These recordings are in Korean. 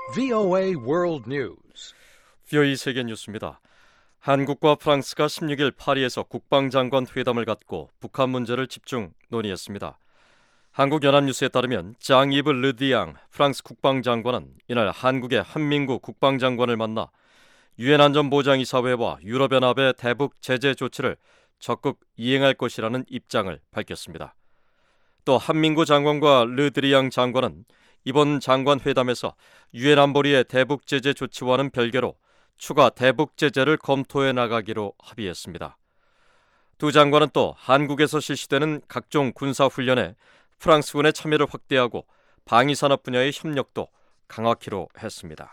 VOA World News. VOA 세계 뉴스입니다. 한국과 프랑스가 16일 파리에서 국방장관 회담을 갖고 북한 문제를 집중 논의했습니다. 한국 연합뉴스에 따르면 장-이브 르디앙 프랑스 국방장관은 이날 한국의 한민구 국방장관을 만나 유엔 안전보장이사회와 유럽연합의 대북 제재 조치를 적극 이행할 것이라는 입장을 밝혔습니다. 또 한민구 장관과 르드리앙 장관은 이번 장관 회담에서 유엔 안보리의 대북 제재 조치와는 별개로 추가 대북 제재를 검토해 나가기로 합의했습니다. 두 장관은 또 한국에서 실시되는 각종 군사 훈련에 프랑스군의 참여를 확대하고 방위산업 분야의 협력도 강화키로 했습니다.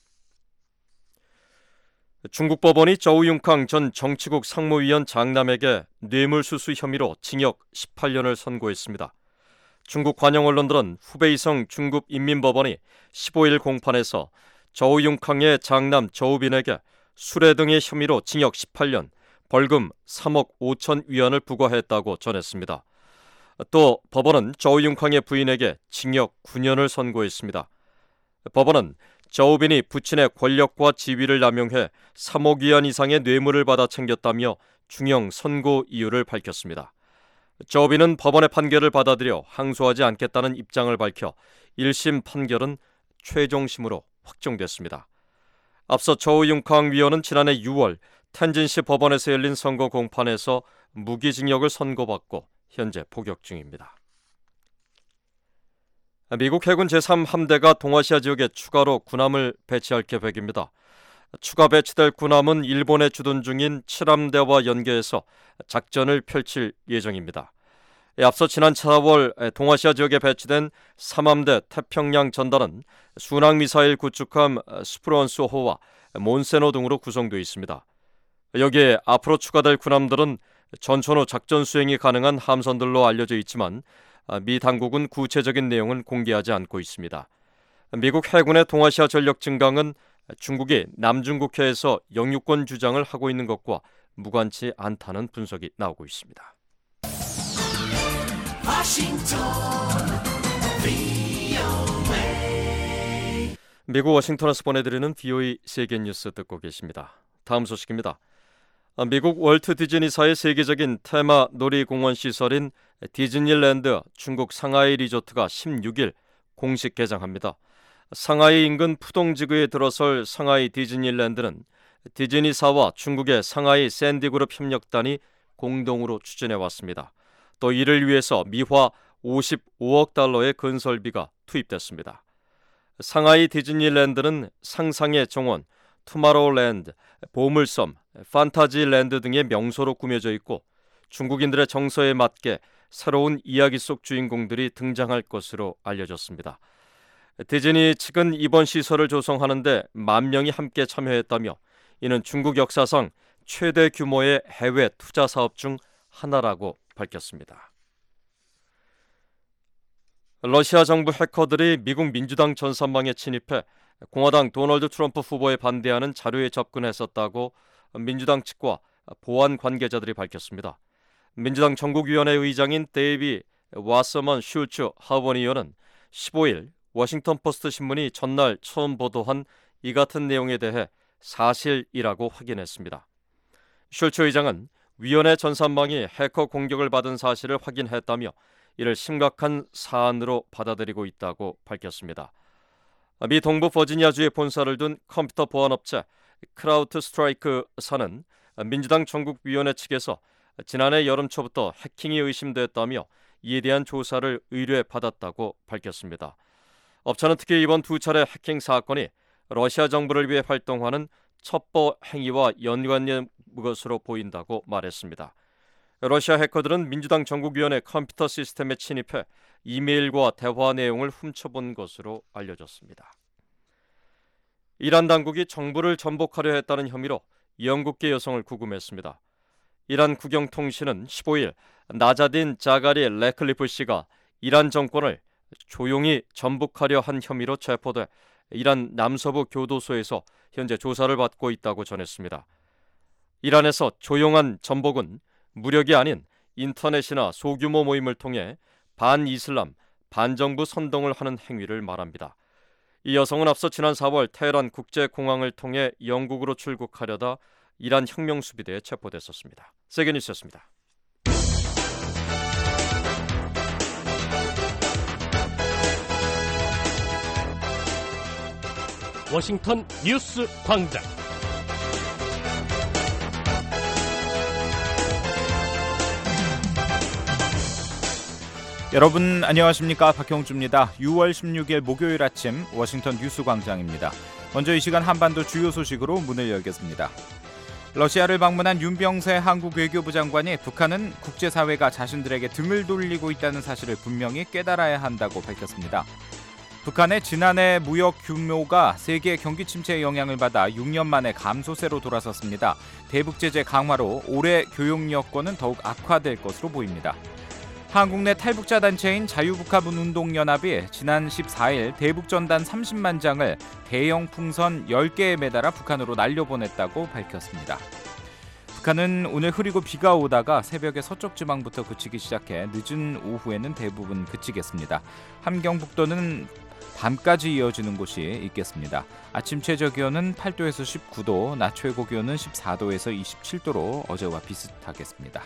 중국 법원이 저우융캉 전 정치국 상무위원 장남에게 뇌물수수 혐의로 징역 18년을 선고했습니다. 중국 관영 언론들은 후베이성 중국인민법원이 15일 공판에서 저우융캉의 장남 저우빈에게 수뢰 등의 혐의로 징역 18년, 벌금 3억 5천 위안을 부과했다고 전했습니다. 또 법원은 저우융캉의 부인에게 징역 9년을 선고했습니다. 법원은 저우빈이 부친의 권력과 지위를 남용해 3억 위안 이상의 뇌물을 받아 챙겼다며 중형 선고 이유를 밝혔습니다. 저우빈은 법원의 판결을 받아들여 항소하지 않겠다는 입장을 밝혀 1심 판결은 최종심으로 확정됐습니다. 앞서 저우융캉 위원은 지난해 6월 텐진시 법원에서 열린 선고 공판에서 무기징역을 선고받고 현재 복역 중입니다. 미국 해군 제3함대가 동아시아 지역에 추가로 군함을 배치할 계획입니다. 추가 배치될 군함은 일본에 주둔 중인 7함대와 연계해서 작전을 펼칠 예정입니다. 앞서 지난 4월 동아시아 지역에 배치된 3함대 태평양 전단은 순항미사일 구축함 스프런스호와 몬세노 등으로 구성되어 있습니다. 여기에 앞으로 추가될 군함들은 전천 후 작전 수행이 가능한 함선들로 알려져 있지만 미 당국은 구체적인 내용은 공개하지 않고 있습니다. 미국 해군의 동아시아 전력 증강은 중국이 남중국해에서 영유권 주장을 하고 있는 것과 무관치 않다는 분석이 나오고 있습니다. 미국 워싱턴에서 보내드리는 VOA 세계 뉴스 듣고 계십니다. 다음 소식입니다. 미국 월트 디즈니사의 세계적인 테마 놀이공원 시설인 디즈니랜드 중국 상하이 리조트가 16일 공식 개장합니다. 상하이 인근 푸동지구에 들어설 상하이 디즈니랜드는 디즈니사와 중국의 상하이 샌디그룹 협력단이 공동으로 추진해왔습니다. 또 이를 위해서 미화 55억 달러의 건설비가 투입됐습니다. 상하이 디즈니랜드는 상상의 정원, 투마로우랜드, 보물섬, 판타지랜드 등의 명소로 꾸며져 있고 중국인들의 정서에 맞게 새로운 이야기 속 주인공들이 등장할 것으로 알려졌습니다. 디즈니 측은 이번 시설을 조성하는데 10,000명이 함께 참여했다며 이는 중국 역사상 최대 규모의 해외 투자 사업 중 하나라고 밝혔습니다. 러시아 정부 해커들이 미국 민주당 전산망에 침입해 공화당 도널드 트럼프 후보에 반대하는 자료에 접근했었다고 민주당 측과 보안 관계자들이 밝혔습니다. 민주당 전국위원회 의장인 데이비 와서먼 슐츠 하원 의원은 15일 워싱턴 포스트 신문이 전날 처음 보도한 이 같은 내용에 대해 사실이라고 확인했습니다. 슐츠 의장은 위원회 전산망이 해커 공격을 받은 사실을 확인했다며 이를 심각한 사안으로 받아들이고 있다고 밝혔습니다. 미 동부 버지니아주에 본사를 둔 컴퓨터 보안업체 크라우트 스트라이크사는 민주당 전국위원회 측에서 지난해 여름 초부터 해킹이 의심됐다며 이에 대한 조사를 의뢰받았다고 밝혔습니다. 업체는 특히 이번 두 차례 해킹 사건이 러시아 정부를 위해 활동하는 첩보 행위와 연관된 것으로 보인다고 말했습니다. 러시아 해커들은 민주당 전국위원회 컴퓨터 시스템에 침입해 이메일과 대화 내용을 훔쳐본 것으로 알려졌습니다. 이란 당국이 정부를 전복하려 했다는 혐의로 영국계 여성을 구금했습니다. 이란 국영통신은 15일 나자딘 자가리 레클리프 씨가 이란 정권을 조용히 전복하려 한 혐의로 체포돼 이란 남서부 교도소에서 현재 조사를 받고 있다고 전했습니다. 이란에서 조용한 전복은 무력이 아닌 인터넷이나 소규모 모임을 통해 반이슬람, 반정부 선동을 하는 행위를 말합니다. 이 여성은 앞서 지난 4월 테헤란 국제공항을 통해 영국으로 출국하려다 이란 혁명수비대에 체포됐었습니다. 세계뉴스였습니다. 워싱턴 뉴스 광장. 여러분 안녕하십니까? 박형주입니다. 6월 16일 목요일 아침 워싱턴 뉴스 광장입니다. 먼저 이 시간 한반도 주요 소식으로 문을 열겠습니다. 러시아를 방문한 윤병세 한국 외교부 장관이 북한은 국제사회가 자신들에게 등을 돌리고 있다는 사실을 분명히 깨달아야 한다고 밝혔습니다. 북한의 지난해 무역 규모가 세계 경기 침체의 영향을 받아 6년 만에 감소세로 돌아섰습니다. 대북 제재 강화로 올해 교역 여건은 더욱 악화될 것으로 보입니다. 한국 내 탈북자 단체인 자유북한군 운동연합이 지난 14일 대북전단 30만 장을 대형 풍선 10개에 매달아 북한으로 날려보냈다고 밝혔습니다. 북한은 오늘 흐리고 비가 오다가 새벽에 서쪽 지방부터 그치기 시작해 늦은 오후에는 대부분 그치겠습니다. 함경북도는 밤까지 이어지는 곳이 있겠습니다. 아침 최저 기온은 8도에서 19도, 낮 최고 기온은 14도에서 27도로 어제와 비슷하겠습니다.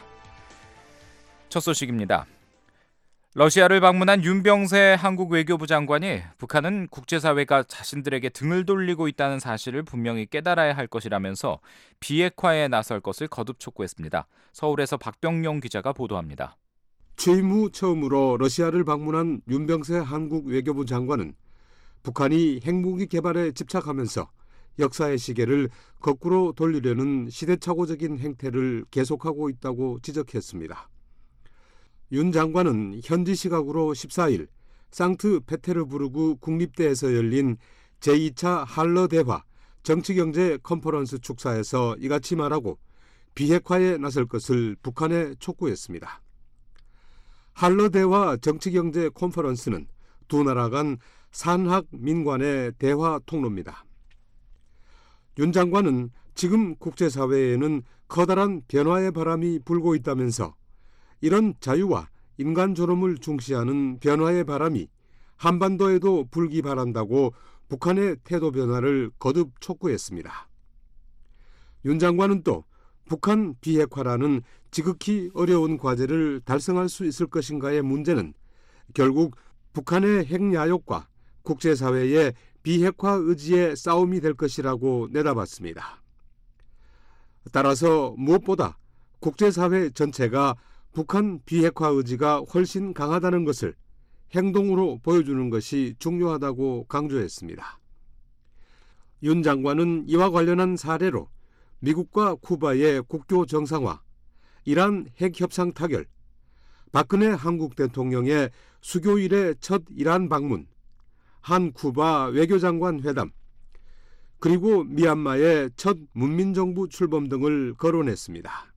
첫 소식입니다. 러시아를 방문한 윤병세 한국 외교부 장관이 북한은 국제사회가 자신들에게 등을 돌리고 있다는 사실을 분명히 깨달아야 할 것이라면서 비핵화에 나설 것을 거듭 촉구했습니다. 서울에서 박병용 기자가 보도합니다. 취임 후 처음으로 러시아를 방문한 윤병세 한국 외교부 장관은 북한이 핵무기 개발에 집착하면서 역사의 시계를 거꾸로 돌리려는 시대착오적인 행태를 계속하고 있다고 지적했습니다. 윤 장관은 현지 시각으로 14일 상트페테르부르크 국립대에서 열린 제2차 한러 대화 정치경제 컨퍼런스 축사에서 이같이 말하고 비핵화에 나설 것을 북한에 촉구했습니다. 한러 대화 정치경제 컨퍼런스는 두 나라 간 산학 민관의 대화 통로입니다. 윤 장관은 지금 국제사회에는 커다란 변화의 바람이 불고 있다면서 이런 자유와 인간 존엄을 중시하는 변화의 바람이 한반도에도 불기 바란다고 북한의 태도 변화를 거듭 촉구했습니다. 윤 장관은 또 북한 비핵화라는 지극히 어려운 과제를 달성할 수 있을 것인가의 문제는 결국 북한의 핵야욕과 국제사회의 비핵화 의지의 싸움이 될 것이라고 내다봤습니다. 따라서 무엇보다 국제사회 전체가 북한 비핵화 의지가 훨씬 강하다는 것을 행동으로 보여주는 것이 중요하다고 강조했습니다. 윤 장관은 이와 관련한 사례로 미국과 쿠바의 국교 정상화, 이란 핵협상 타결, 박근혜 한국 대통령의 수교 이래 첫 이란 방문, 한 쿠바 외교장관 회담, 그리고 미얀마의 첫 문민정부 출범 등을 거론했습니다.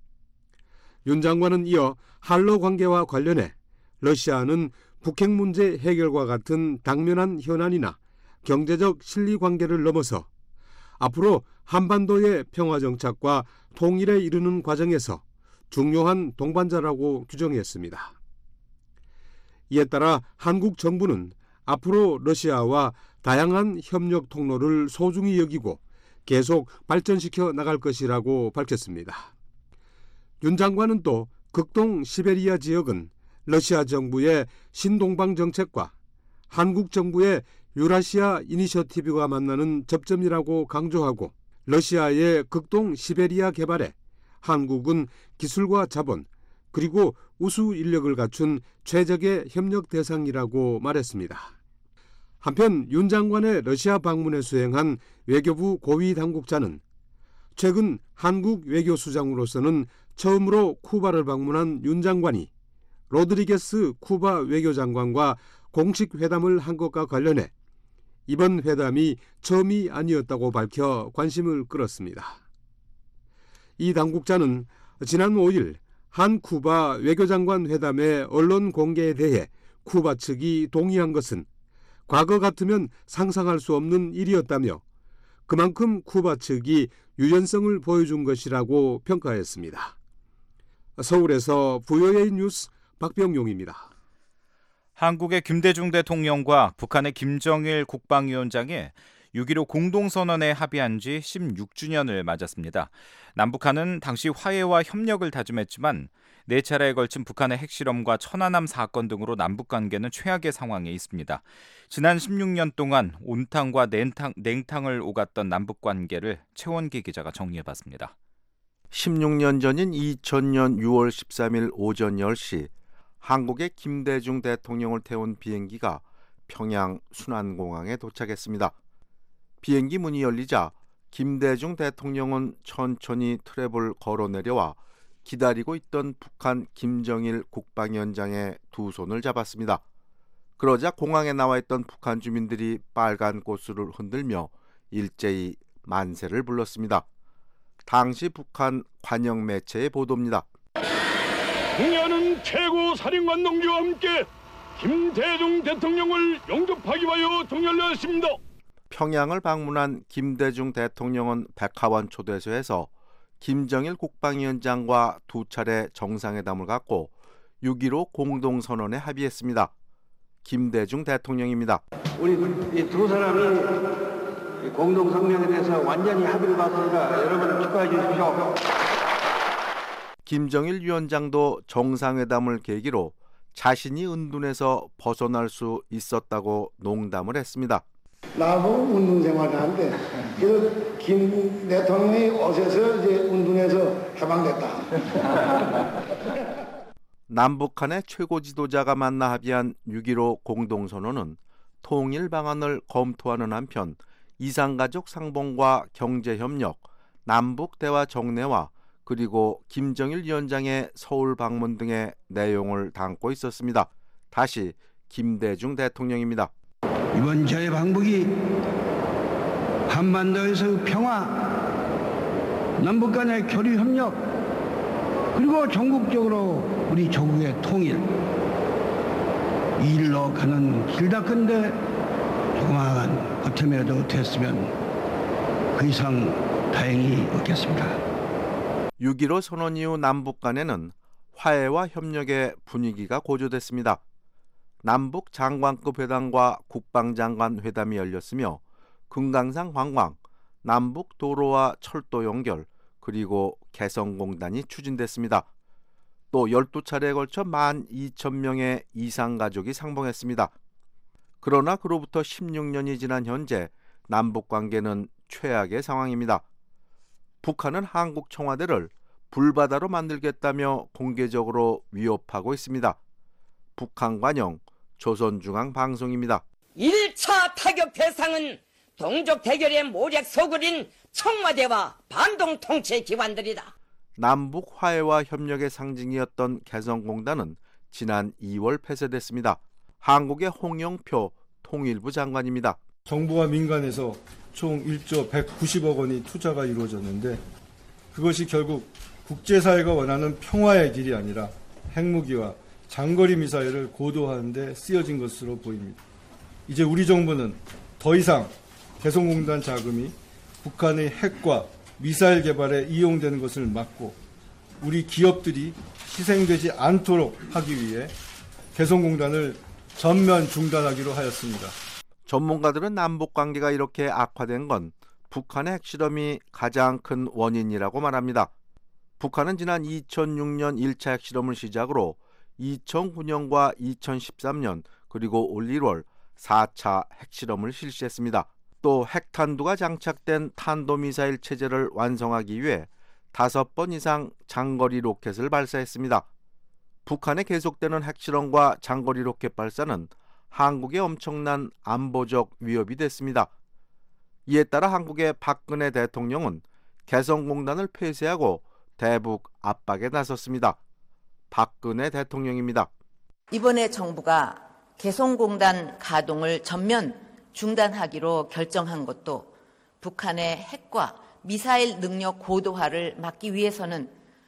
윤 장관은 이어 한러 관계와 관련해 러시아는 북핵 문제 해결과 같은 당면한 현안이나 경제적 실리 관계를 넘어서 앞으로 한반도의 평화 정착과 통일에 이르는 과정에서 중요한 동반자라고 규정했습니다. 이에 따라 한국 정부는 앞으로 러시아와 다양한 협력 통로를 소중히 여기고 계속 발전시켜 나갈 것이라고 밝혔습니다. 윤 장관은 또 극동 시베리아 지역은 러시아 정부의 신동방 정책과 한국 정부의 유라시아 이니셔티브가 만나는 접점이라고 강조하고 러시아의 극동 시베리아 개발에 한국은 기술과 자본 그리고 우수 인력을 갖춘 최적의 협력 대상이라고 말했습니다. 한편 윤 장관의 러시아 방문에 수행한 외교부 고위 당국자는 최근 한국 외교수장으로서는 처음으로 쿠바를 방문한 윤 장관이 로드리게스 쿠바 외교장관과 공식 회담을 한 것과 관련해 이번 회담이 처음이 아니었다고 밝혀 관심을 끌었습니다. 이 당국자는 지난 5일 한 쿠바 외교장관 회담의 언론 공개에 대해 쿠바 측이 동의한 것은 과거 같으면 상상할 수 없는 일이었다며 그만큼 쿠바 측이 유연성을 보여준 것이라고 평가했습니다. 서울에서 VOA 뉴스 박병용입니다. 한국의 김대중 대통령과 북한의 김정일 국방위원장이 6.15 공동선언에 합의한 지 16주년을 맞았습니다. 남북한은 당시 화해와 협력을 다짐했지만 4차례에 걸친 북한의 핵실험과 천안함 사건 등으로 남북관계는 최악의 상황에 있습니다. 지난 16년 동안 온탕과 냉탕을 오갔던 남북관계를 최원기 기자가 정리해봤습니다. 16년 전인 2000년 6월 13일 오전 10시 한국의 김대중 대통령을 태운 비행기가 평양 순안공항에 도착했습니다. 비행기 문이 열리자 김대중 대통령은 천천히 트랩을 걸어 내려와 기다리고 있던 북한 김정일 국방위원장의 두 손을 잡았습니다. 그러자 공항에 나와 있던 북한 주민들이 빨간 꽃술을 흔들며 일제히 만세를 불렀습니다. 당시 북한 관영 매체의 보도입니다. 공야는 최고 사령관 동지와 함께 김대중 대통령을 영접하기 위하여 통렬했습니다. 평양을 방문한 김대중 대통령은 백화원 초대소에서 김정일 국방위원장과 두 차례 정상회담을 갖고 6.15 공동선언에 합의했습니다. 김대중 대통령입니다. 우리 두 사람이 공동성명에 대해서 완전히 합의를 봤습니다. 여러분 축하해 주십시오. 김정일 위원장도 정상회담을 계기로 자신이 은둔에서 벗어날 수 있었다고 농담을 했습니다. 나보고 운동 생활을 하는데 그래서 김 대통령이 어서서 이제 운동에서 해방됐다. 남북한의 최고 지도자가 만나 합의한 6.15 공동선언은 통일 방안을 검토하는 한편 이산가족 상봉과 경제협력, 남북 대화 정례화 그리고 김정일 위원장의 서울 방문 등의 내용을 담고 있었습니다. 다시 김대중 대통령입니다. 이번 저의 방북이 한반도에서 평화, 남북 간의 교류 협력, 그리고 전국적으로 우리 조국의 통일, 이 일로 가는 길다건대 조그마한 보탬이라도 됐으면 그 이상 다행이 없겠습니다. 6.15 선언 이후 남북 간에는 화해와 협력의 분위기가 고조됐습니다. 남북 장관급 회담과 국방장관 회담이 열렸으며 금강산 관광, 남북 도로와 철도 연결, 그리고 개성공단이 추진됐습니다. 또 12차례에 걸쳐 12,000명의 이상 가족이 상봉했습니다. 그러나 그로부터 16년이 지난 현재 남북 관계는 최악의 상황입니다. 북한은 한국 청와대를 불바다로 만들겠다며 공개적으로 위협하고 있습니다. 북한 관영 조선중앙방송입니다. 1차 타격 대상은 동족 대결의 모략 소굴인 청와대와 반동 통치 기관들이다. 남북 화해와 협력의 상징이었던 개성공단은 지난 2월 폐쇄됐습니다. 한국의 홍영표 통일부 장관입니다. 정부와 민간에서 총 1조 190억 원이 투자가 이루어졌는데 그것이 결국 국제사회가 원하는 평화의 길이 아니라 핵무기와 장거리 미사일을 고도화하는 데 쓰여진 것으로 보입니다. 이제 우리 정부는 더 이상 개성공단 자금이 북한의 핵과 미사일 개발에 이용되는 것을 막고 우리 기업들이 희생되지 않도록 하기 위해 개성공단을 전면 중단하기로 하였습니다. 전문가들은 남북관계가 이렇게 악화된 건 북한의 핵실험이 가장 큰 원인이라고 말합니다. 북한은 지난 2006년 1차 핵실험을 시작으로 2009년과 2013년 그리고 올 1월 4차 핵실험을 실시했습니다. 또 핵탄두가 장착된 탄도미사일 체제를 완성하기 위해 5번 이상 장거리 로켓을 발사했습니다. 북한의 계속되는 핵실험과 장거리 로켓 발사는 한국의 엄청난 안보적 위협이 됐습니다. 이에 따라 한국의 박근혜 대통령은 개성공단을 폐쇄하고 대북 압박에 나섰습니다. 박근혜 대통령입니다. 이번에 정부가 개성공단 가동을 전면 중단하기로 결정한 것도 북한의 핵과 미사일 능력 고도화를 막기 위해서는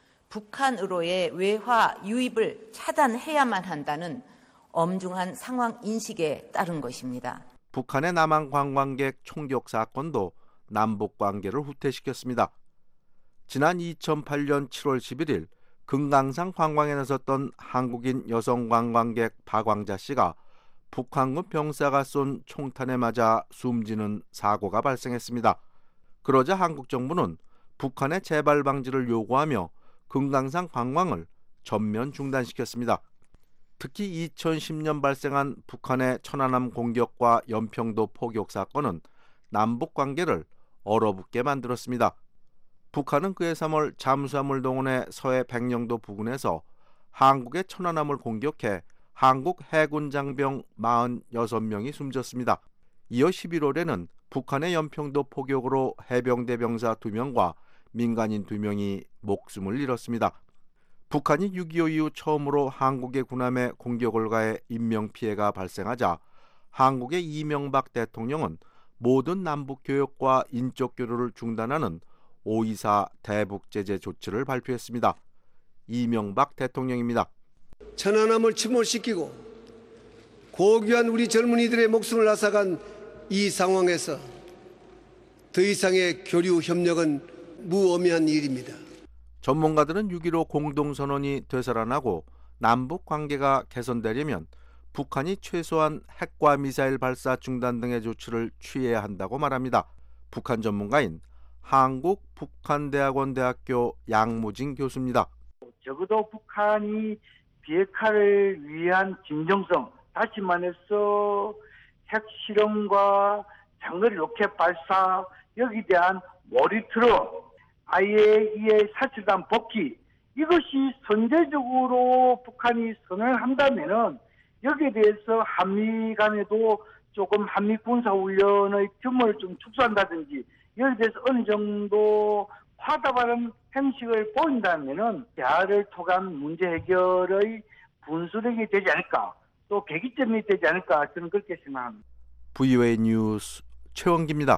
북한으로의 외화 유입을 차단해야만 한다는 엄중한 상황 인식에 따른 것입니다. 북한의 남한 관광객 총격 사건도 남북 관계를 후퇴시켰습니다. 지난 2008년 7월 11일 금강산 관광에 나섰던 한국인 여성 관광객 박광자 씨가 북한군 병사가 쏜 총탄에 맞아 숨지는 사고가 발생했습니다. 그러자 한국 정부는 북한의 재발 방지를 요구하며 금강산 관광을 전면 중단시켰습니다. 특히 2010년 발생한 북한의 천안함 공격과 연평도 포격 사건은 남북 관계를 얼어붙게 만들었습니다. 북한은 그해 3월 잠수함을 동원해 서해 백령도 부근에서 한국의 천안함을 공격해 한국 해군 장병 46명이 숨졌습니다. 이어 11월에는 북한의 연평도 포격으로 해병대 병사 2명과 민간인 2명이 목숨을 잃었습니다. 북한이 6.25 이후 처음으로 한국의 군함에 공격을 가해 인명피해가 발생하자 한국의 이명박 대통령은 모든 남북 교역과 인적 교류를 중단하는 5.24 대북제재 조치를 발표했습니다. 이명박 대통령입니다. 천안함을 침몰시키고 고귀한 우리 젊은이들의 목숨을 앗아간 이 상황에서 더 이상의 교류 협력은 무의미한 일입니다. 전문가들은 6.15 공동선언이 되살아나고 남북 관계가 개선되려면 북한이 최소한 핵과 미사일 발사 중단 등의 조치를 취해야 한다고 말합니다. 북한 전문가인 한국북한대학원 대학교 양무진 교수입니다. 적어도 북한이 비핵화를 위한 진정성, 다시 말해서 핵실험과 장거리 로켓 발사, 여기에 대한 모니터링, IAEA 사실상 복귀, 이것이 선제적으로 북한이 선언을 한다면은 여기에 대해서 한미 간에도 조금 한미 군사훈련의 규모를 좀 축소한다든지 여기에 대해서 어느 정도 화답하는 행식을 보인다면은 대화를 통한 문제 해결의 분수령이 되지 않을까, 또 계기점이 되지 않을까, 저는 그렇게 생각합니다. VOA 뉴스 최원기입니다.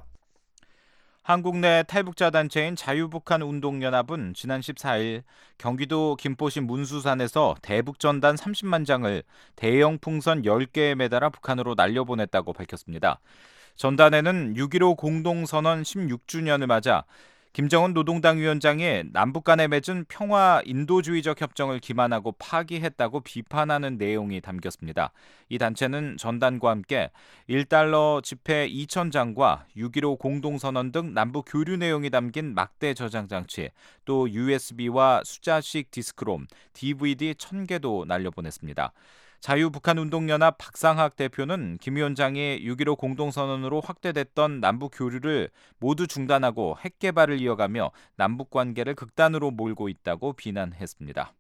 한국 내 탈북자 단체인 자유북한운동연합은 지난 14일 경기도 김포시 문수산에서 대북전단 30만 장을 대형 풍선 10개에 매달아 북한으로 날려보냈다고 밝혔습니다. 전단에는 6.15 공동선언 16주년을 맞아 김정은 노동당 위원장이 남북 간에 맺은 평화 인도주의적 협정을 기만하고 파기했다고 비판하는 내용이 담겼습니다. 이 단체는 전단과 함께 1달러 지폐 2,000장과 6.15 공동선언 등 남북 교류 내용이 담긴 막대 저장 장치, 또 USB와 숫자식 디스크롬, DVD 1,000개도 날려보냈습니다. 자유북한운동연합 박상학 대표는 김 위원장이 6.15 공동선언으로 확대됐던 남북 교류를 모두 중단하고 핵 개발을 이어가며 남북 관계를 극단으로 몰고 있다고 비난했습니다.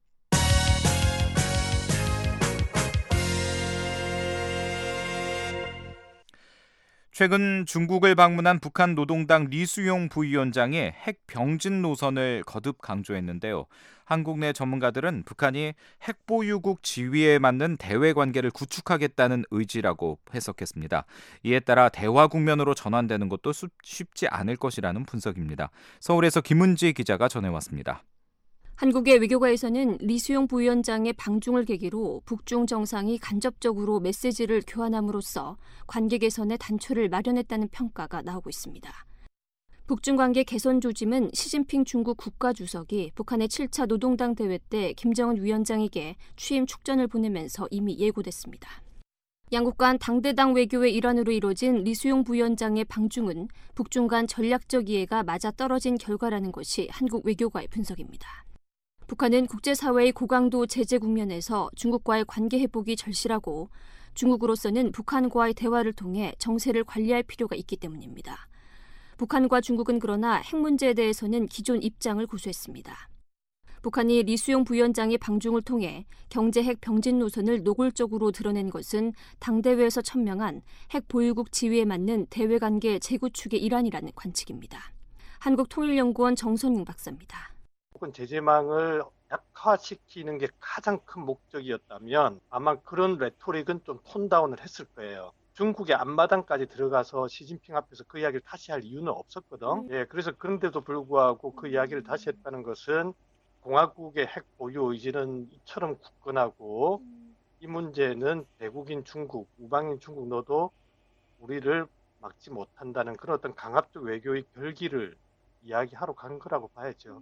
최근 중국을 방문한 북한 노동당 리수용 부위원장이 핵 병진 노선을 거듭 강조했는데요. 한국 내 전문가들은 북한이 핵 보유국 지위에 맞는 대외 관계를 구축하겠다는 의지라고 해석했습니다. 이에 따라 대화 국면으로 전환되는 것도 쉽지 않을 것이라는 분석입니다. 서울에서 김은지 기자가 전해왔습니다. 한국의 외교가에서는 리수용 부위원장의 방중을 계기로 북중 정상이 간접적으로 메시지를 교환함으로써 관계 개선의 단초를 마련했다는 평가가 나오고 있습니다. 북중 관계 개선 조짐은 시진핑 중국 국가주석이 북한의 7차 노동당 대회 때 김정은 위원장에게 취임 축전을 보내면서 이미 예고됐습니다. 양국 간 당대당 외교의 일환으로 이뤄진 리수용 부위원장의 방중은 북중 간 전략적 이해가 맞아떨어진 결과라는 것이 한국 외교가의 분석입니다. 북한은 국제사회의 고강도 제재 국면에서 중국과의 관계 회복이 절실하고 중국으로서는 북한과의 대화를 통해 정세를 관리할 필요가 있기 때문입니다. 북한과 중국은 그러나 핵 문제에 대해서는 기존 입장을 고수했습니다. 북한이 리수용 부위원장의 방중을 통해 경제 핵 병진 노선을 노골적으로 드러낸 것은 당대회에서 천명한 핵 보유국 지위에 맞는 대외관계 재구축의 일환이라는 관측입니다. 한국통일연구원 정선웅 박사입니다. 제재망을 약화시키는 게 가장 큰 목적이었다면 아마 그런 레토릭은 좀 톤다운을 했을 거예요. 중국의 앞마당까지 들어가서 시진핑 앞에서 그 이야기를 다시 할 이유는 없었거든. 예, 그래서 그런데도 불구하고 그 이야기를 다시 했다는 것은 공화국의 핵 보유 의지는 이처럼 굳건하고 이 문제는 대국인 중국, 우방인 중국 너도 우리를 막지 못한다는 그런 어떤 강압적 외교의 결기를 이야기하러 간 거라고 봐야죠.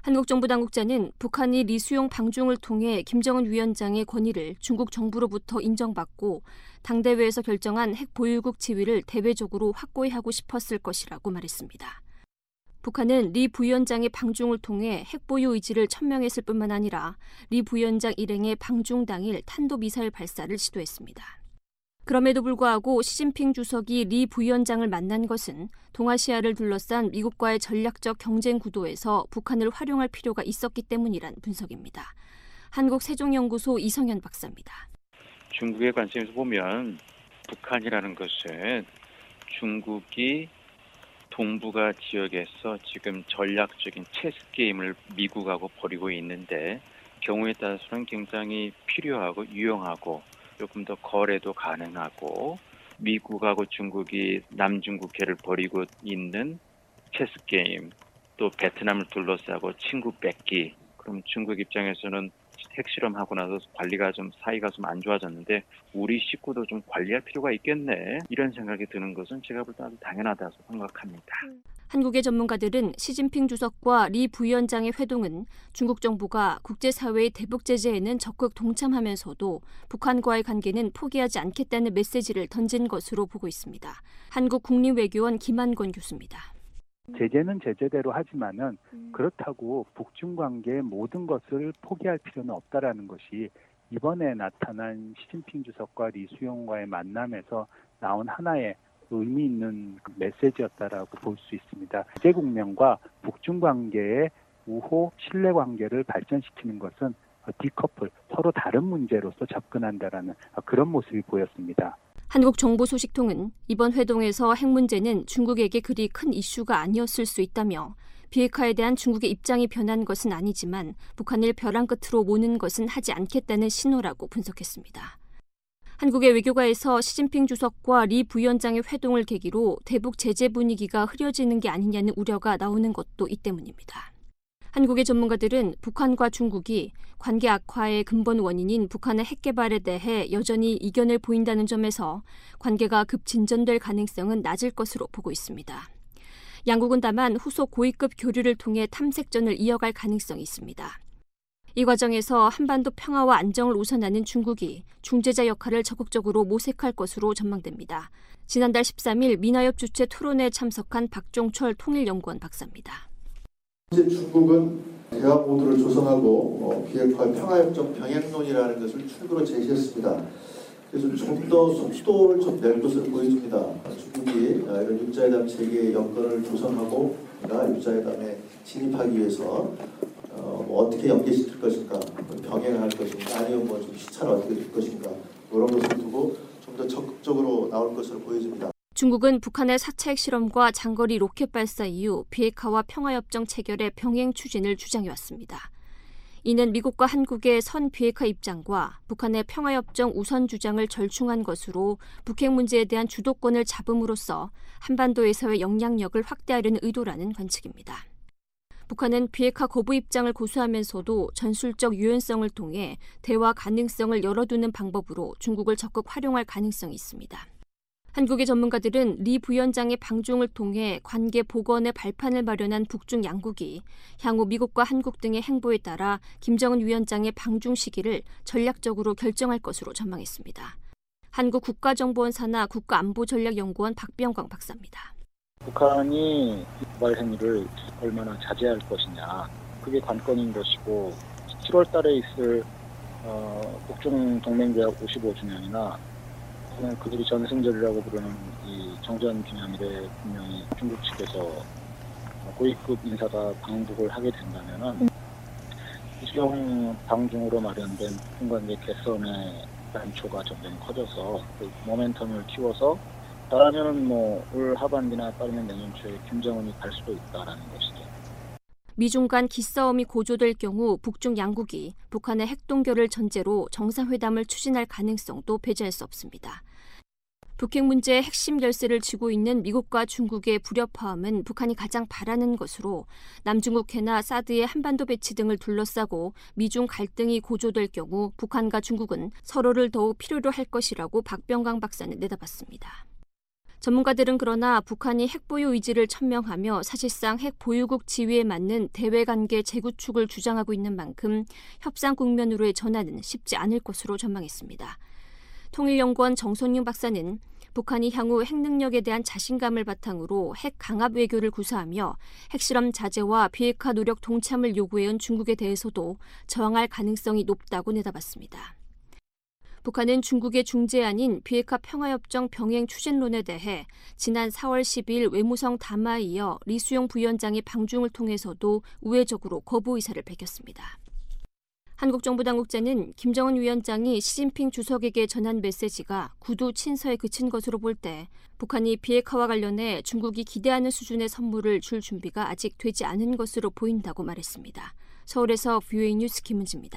한국 정부 당국자는 북한이 리수용 방중을 통해 김정은 위원장의 권위를 중국 정부로부터 인정받고 당대회에서 결정한 핵 보유국 지위를 대외적으로 확고히 하고 싶었을 것이라고 말했습니다. 북한은 리 부위원장의 방중을 통해 핵 보유 의지를 천명했을 뿐만 아니라 리 부위원장 일행의 방중 당일 탄도미사일 발사를 시도했습니다. 그럼에도 불구하고 시진핑 주석이 리 부위원장을 만난 것은 동아시아를 둘러싼 미국과의 전략적 경쟁 구도에서 북한을 활용할 필요가 있었기 때문이란 분석입니다. 한국세종연구소 이성현 박사입니다. 중국의 관점에서 보면 북한이라는 것은 중국이 동북아 지역에서 지금 전략적인 체스 게임을 미국하고 벌이고 있는데 경우에 따라서는 굉장히 필요하고 유용하고 조금 더 거래도 가능하고 미국하고 중국이 남중국해를 벌이고 있는 체스 게임, 또 베트남을 둘러싸고 친구 뺏기. 그럼 중국 입장에서는 핵실험하고 나서 관리가 사이가 좀 안 좋아졌는데 우리 식구도 좀 관리할 필요가 있겠네. 이런 생각이 드는 것은 제가 볼 때 아주 당연하다고 생각합니다. 한국의 전문가들은 시진핑 주석과 리 부위원장의 회동은 중국 정부가 국제사회의 대북 제재에는 적극 동참하면서도 북한과의 관계는 포기하지 않겠다는 메시지를 던진 것으로 보고 있습니다. 한국국립외교원 김한권 교수입니다. 제재는 제재대로 하지만은 그렇다고 북중 관계의 모든 것을 포기할 필요는 없다라는 것이 이번에 나타난 시진핑 주석과 리수용과의 만남에서 나온 하나의 의미 있는 메시지였다라고 볼 수 있습니다. 국제 국면과 북중 관계의 우호 신뢰 관계를 발전시키는 것은 디커플, 서로 다른 문제로서 접근한다라는 그런 모습이 보였습니다. 한국 정부 소식통은 이번 회동에서 핵 문제는 중국에게 그리 큰 이슈가 아니었을 수 있다며 비핵화에 대한 중국의 입장이 변한 것은 아니지만 북한을 벼랑 끝으로 모는 것은 하지 않겠다는 신호라고 분석했습니다. 한국의 외교가에서 시진핑 주석과 리 부위원장의 회동을 계기로 대북 제재 분위기가 흐려지는 게 아니냐는 우려가 나오는 것도 이 때문입니다. 한국의 전문가들은 북한과 중국이 관계 악화의 근본 원인인 북한의 핵 개발에 대해 여전히 이견을 보인다는 점에서 관계가 급진전될 가능성은 낮을 것으로 보고 있습니다. 양국은 다만 후속 고위급 교류를 통해 탐색전을 이어갈 가능성이 있습니다. 이 과정에서 한반도 평화와 안정을 우선하는 중국이 중재자 역할을 적극적으로 모색할 것으로 전망됩니다. 지난달 13일 미나협 주최 토론회에 참석한 박종철 통일연구원 박사입니다. 현재 중국은 대화 모드를 조성하고 비핵화 평화협정 병행론이라는 것을 출구로 제시했습니다. 그래서 좀 더 속도를 좀 낼 것을 보여줍니다. 중국이 이런 육자회담 체계의 여건을 조성하고 육자회담에 진입하기 위해서 어떻게 연계시킬 것인가, 병행할 것인가, 아니면 좀 시차를 어떻게 줄 것인가, 이런 것을 두고 좀 더 적극적으로 나올 것으로 보여집니다. 중국은 북한의 4차 핵실험과 장거리 로켓 발사 이후 비핵화와 평화협정 체결의 병행 추진을 주장해왔습니다. 이는 미국과 한국의 선 비핵화 입장과 북한의 평화협정 우선 주장을 절충한 것으로 북핵 문제에 대한 주도권을 잡음으로써 한반도에서의 영향력을 확대하려는 의도라는 관측입니다. 북한은 비핵화 거부 입장을 고수하면서도 전술적 유연성을 통해 대화 가능성을 열어두는 방법으로 중국을 적극 활용할 가능성이 있습니다. 한국의 전문가들은 리 부위원장의 방중을 통해 관계 복원의 발판을 마련한 북중 양국이 향후 미국과 한국 등의 행보에 따라 김정은 위원장의 방중 시기를 전략적으로 결정할 것으로 전망했습니다. 한국국가정보원 산하 국가안보전략연구원 박병광 박사입니다. 북한이 도발 행위를 얼마나 자제할 것이냐, 그게 관건인 것이고 7월 달에 있을 북중 동맹계약 55주년이나 그들이 전승절이라고 부르는 이 정전 기념일에 분명히 중국 측에서 고위급 인사가 방북을 하게 된다면은 리수용 방중으로 마련된 북중 관계 개선의 단초가 점점 커져서 그 모멘텀을 키워서 따라면은 올 하반기나 빠르면 내년 초에 김정은이 갈 수도 있다라는 것이죠. 미중 간 기싸움이 고조될 경우 북중 양국이 북한의 핵동결을 전제로 정상회담을 추진할 가능성도 배제할 수 없습니다. 북핵 문제의 핵심 열쇠를 쥐고 있는 미국과 중국의 불협화음은 북한이 가장 바라는 것으로 남중국해나 사드의 한반도 배치 등을 둘러싸고 미중 갈등이 고조될 경우 북한과 중국은 서로를 더욱 필요로 할 것이라고 박병광 박사는 내다봤습니다. 전문가들은 그러나 북한이 핵보유 의지를 천명하며 사실상 핵보유국 지위에 맞는 대외관계 재구축을 주장하고 있는 만큼 협상 국면으로의 전환은 쉽지 않을 것으로 전망했습니다. 통일연구원 정선윤 박사는 북한이 향후 핵능력에 대한 자신감을 바탕으로 핵 강압 외교를 구사하며 핵실험 자제와 비핵화 노력 동참을 요구해온 중국에 대해서도 저항할 가능성이 높다고 내다봤습니다. 북한은 중국의 중재안인 비핵화 평화협정 병행 추진론에 대해 지난 4월 12일 외무성 담화에 이어 리수용 부위원장의 방중을 통해서도 우회적으로 거부 의사를 밝혔습니다. 한국정보당국자는 김정은 위원장이 시진핑 주석에게 전한 메시지가 구두 친서에 그친 것으로 볼 때 북한이 비핵화와 관련해 중국이 기대하는 수준의 선물을 줄 준비가 아직 되지 않은 것으로 보인다고 말했습니다. 서울에서 VOA 뉴스 김은지입니다.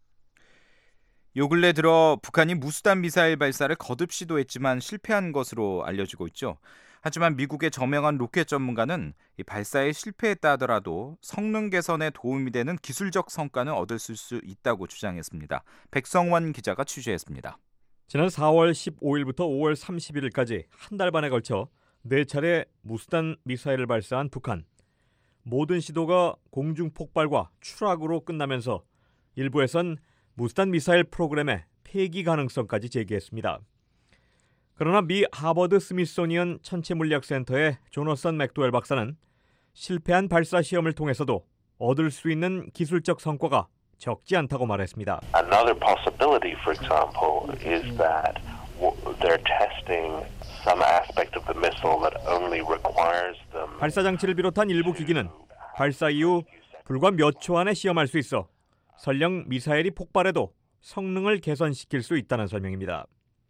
요 근래 들어 북한이 무수단 미사일 발사를 거듭 시도했지만 실패한 것으로 알려지고 있죠. 하지만 미국의 저명한 로켓 전문가는 이 발사에 실패했다 하더라도 성능 개선에 도움이 되는 기술적 성과는 얻을 수 있다고 주장했습니다. 백성원 기자가 취재했습니다. 지난 4월 15일부터 5월 31일까지 한 달 반에 걸쳐 4차례 무수단 미사일을 발사한 북한. 모든 시도가 공중 폭발과 추락으로 끝나면서 일부에선 무수단 미사일 프로그램의 폐기 가능성까지 제기했습니다. 그러나 미 하버드 스미소니언 천체물리학센터의 조너선 맥도웰 박사는 실패한 발사 시험을 통해서도 얻을 수 있는 기술적 성과가 적지 않다고 말했습니다. Another possibility, for example, is that they're testing some aspect of the missile that only requires them. 발사 장치를 비롯한 일부 기기는 발사 이후 불과 몇 초 안에 시험할 수 있어 설령 미사일이 폭발해도 성능을 개선시킬 수 있다는 설명입니다.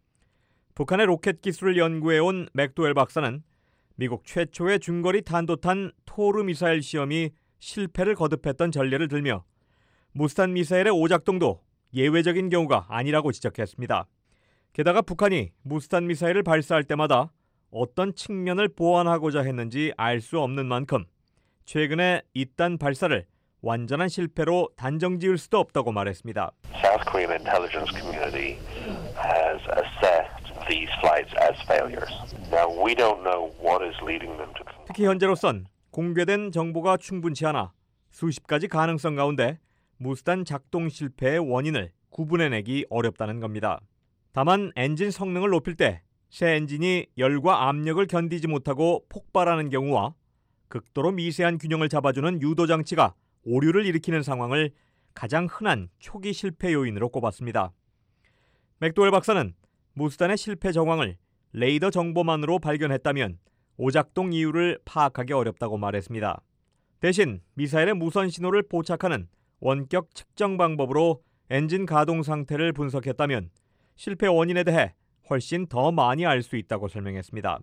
북한의 로켓 기술을 연구해온 맥도웰 박사는 미국 최초의 중거리 탄도탄 토르 미사일 시험이 실패를 거듭했던 전례를 들며 무수단 미사일의 오작동도 예외적인 경우가 아니라고 지적했습니다. 게다가 북한이 무수단 미사일을 발사할 때마다 어떤 측면을 보완하고자 했는지 알 수 없는 만큼 최근에 이딴 발사를 완전한 실패로 단정지을 수도 없다고 말했습니다. South Korean intelligence community has assessed these flights as failures. Now we don't know what is leading them to. 특히 현재로선 공개된 정보가 충분치 않아 수십 가지 가능성 가운데 무수단 작동 실패의 원인을 구분해내기 어렵다는 겁니다. 다만 엔진 성능을 높일 때 새 엔진이 열과 압력을 견디지 못하고 폭발하는 경우와 극도로 미세한 균형을 잡아주는 유도 장치가 오류를 일으키는 상황을 가장 흔한 초기 실패 요인으로 꼽았습니다. 맥도웰 박사는 무수단의 실패 정황을 레이더 정보만으로 발견했다면 오작동 이유를 파악하기 어렵다고 말했습니다. 대신 미사일의 무선 신호를 포착하는 원격 측정 방법으로 엔진 가동 상태를 분석했다면 실패 원인에 대해 훨씬 더 많이 알 수 있다고 설명했습니다.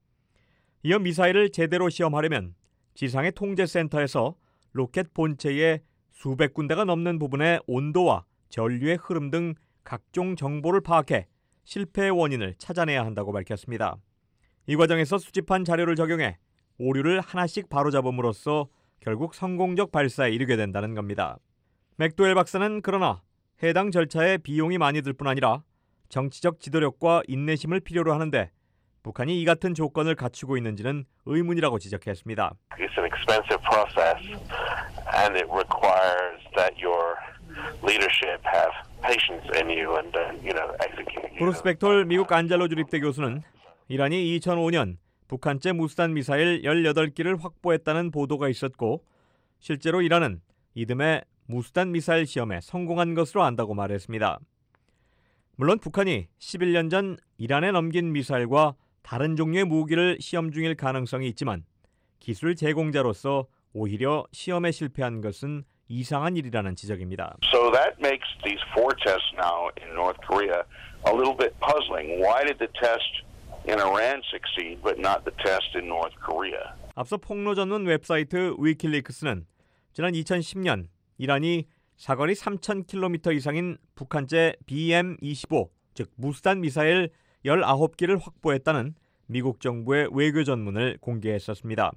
이어 미사일을 제대로 시험하려면 지상의 통제센터에서 로켓 본체의 수백 군데가 넘는 부분의 온도와 전류의 흐름 등 각종 정보를 파악해 실패의 원인을 찾아내야 한다고 밝혔습니다. 이 과정에서 수집한 자료를 적용해 오류를 하나씩 바로잡음으로써 결국 성공적 발사에 이르게 된다는 겁니다. 맥도웰 박사는 그러나 해당 절차에 비용이 많이 들 뿐 아니라 정치적 지도력과 인내심을 필요로 하는데 북한이 이 같은 조건을 갖추고 있는지는 의문이라고 지적했습니다. It's an expensive process and it requires that your leadership have patience in you and execute. 브루스 벡톨 미국 안젤로 주립대 교수는 이란이 2005년 북한제 무수단 미사일 18기를 확보했다는 보도가 있었고 실제로 이란은 이듬해 무수단 미사일 시험에 성공한 것으로 안다고 말했습니다. 물론 북한이 11년 전 이란에 넘긴 미사일과 다른 종류의 무기를 시험 중일 가능성이 있지만 기술 제공자로서 오히려 시험에 실패한 것은 이상한 일이라는 지적입니다. So that makes these four tests now in North Korea a little bit puzzling. Why did the test in Iran succeed but not the test in North Korea? 앞서 폭로 전문 웹사이트 위킬리크스는 지난 2010년 이란이 사거리 3,000km 이상인 북한제 BM-25, 즉 무수단 미사일 19기를 확보했다는 미국 정부의 외교 전문을 공개했었습니다.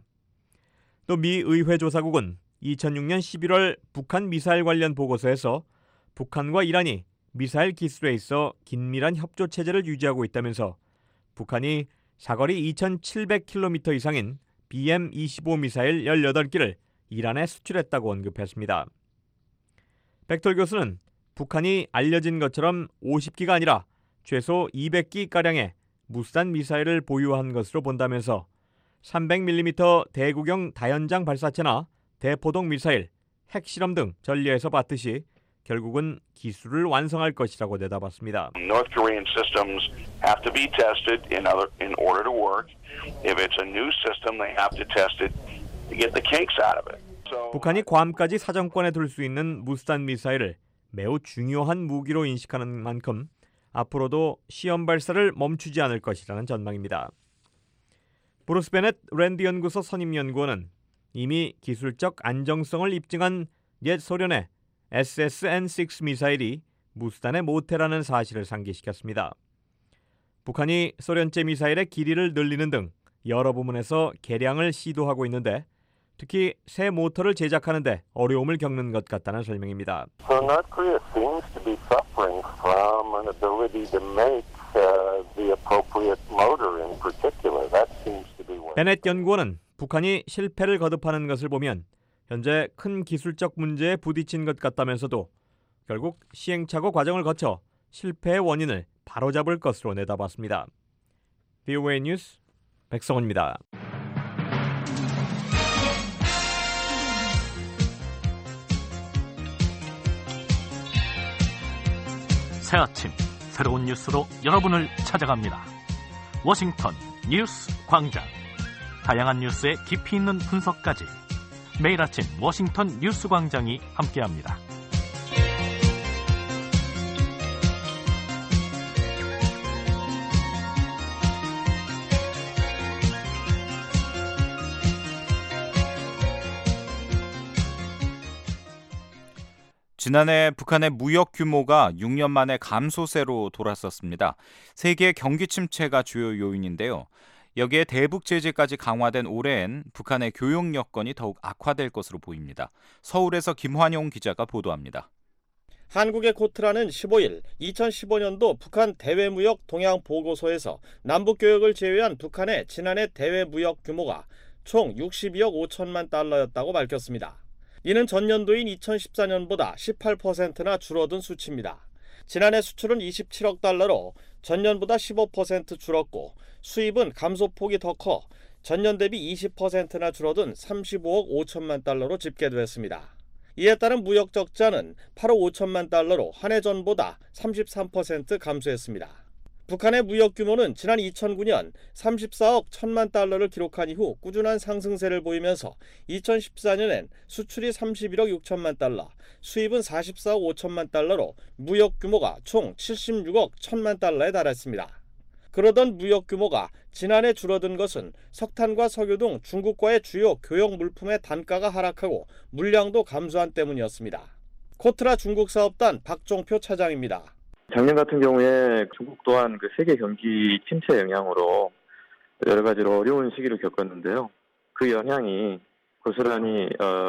또 미 의회 조사국은 2006년 11월 북한 미사일 관련 보고서에서 북한과 이란이 미사일 기술에 있어 긴밀한 협조 체제를 유지하고 있다면서 북한이 사거리 2,700km 이상인 BM-25 미사일 18기를 이란에 수출했다고 언급했습니다. 백톨 교수는 북한이 알려진 것처럼 50기가 아니라 최소 200기가량의 무수단 미사일을 보유한 것으로 본다면서 300mm 대구경 다연장 발사체나 대포동 미사일, 핵실험 등 전례에서 봤듯이 결국은 기술을 완성할 것이라고 내다봤습니다. North Korean systems have to be tested in order to work. If it's a new system, they have to test it to get the kinks out of it. 북한이 괌까지 사정권에 둘 수 있는 무수단 미사일을 매우 중요한 무기로 인식하는 만큼 앞으로도 시험 발사를 멈추지 않을 것이라는 전망입니다. 브루스 베넷 랜드 연구소 선임 연구원은 이미 기술적 안정성을 입증한 옛 소련의 SSN-6 미사일이 무수단의 모태라는 사실을 상기시켰습니다. 북한이 소련제 미사일의 길이를 늘리는 등 여러 부문에서 개량을 시도하고 있는데 특히 새 모터를 제작하는 데 어려움을 겪는 것 같다는 설명입니다. So North Korea seems to be suffering from an ability to make the appropriate motor in particular. That seems to be what. 베넷 연구원은 북한이 실패를 거듭하는 것을 보면 현재 큰 기술적 문제에 부딪힌 것 같다면서도 결국 시행착오 과정을 거쳐 실패의 원인을 바로잡을 것으로 내다봤습니다. VOA 뉴스 백성원입니다. 새 아침 새로운 뉴스로 여러분을 찾아갑니다. 워싱턴 뉴스 광장. 다양한 뉴스의 깊이 있는 분석까지 매일 아침 워싱턴 뉴스 광장이 함께합니다. 지난해 북한의 무역 규모가 6년 만에 감소세로 돌았었습니다. 세계 경기 침체가 주요 요인인데요. 여기에 대북 제재까지 강화된 올해엔 북한의 교역 여건이 더욱 악화될 것으로 보입니다. 서울에서 김환용 기자가 보도합니다. 한국의 코트라는 15일 2015년도 북한 대외무역 동향 보고서에서 남북교역을 제외한 북한의 지난해 대외무역 규모가 총 62억 5천만 달러였다고 밝혔습니다. 이는 전년도인 2014년보다 18%나 줄어든 수치입니다. 지난해 수출은 27억 달러로 전년보다 15% 줄었고 수입은 감소폭이 더 커 전년 대비 20%나 줄어든 35억 5천만 달러로 집계됐습니다. 이에 따른 무역 적자는 8억 5천만 달러로 한 해 전보다 33% 감소했습니다. 북한의 무역 규모는 지난 2009년 34억 1천만 달러를 기록한 이후 꾸준한 상승세를 보이면서 2014년엔 수출이 31억 6천만 달러, 수입은 44억 5천만 달러로 무역 규모가 총 76억 1천만 달러에 달했습니다. 그러던 무역 규모가 지난해 줄어든 것은 석탄과 석유 등 중국과의 주요 교역 물품의 단가가 하락하고 물량도 감소한 때문이었습니다. 코트라 중국 사업단 박종표 차장입니다. 작년 같은 경우에 중국 또한 그 세계 경기 침체 영향으로 여러 가지로 어려운 시기를 겪었는데요. 그 영향이 고스란히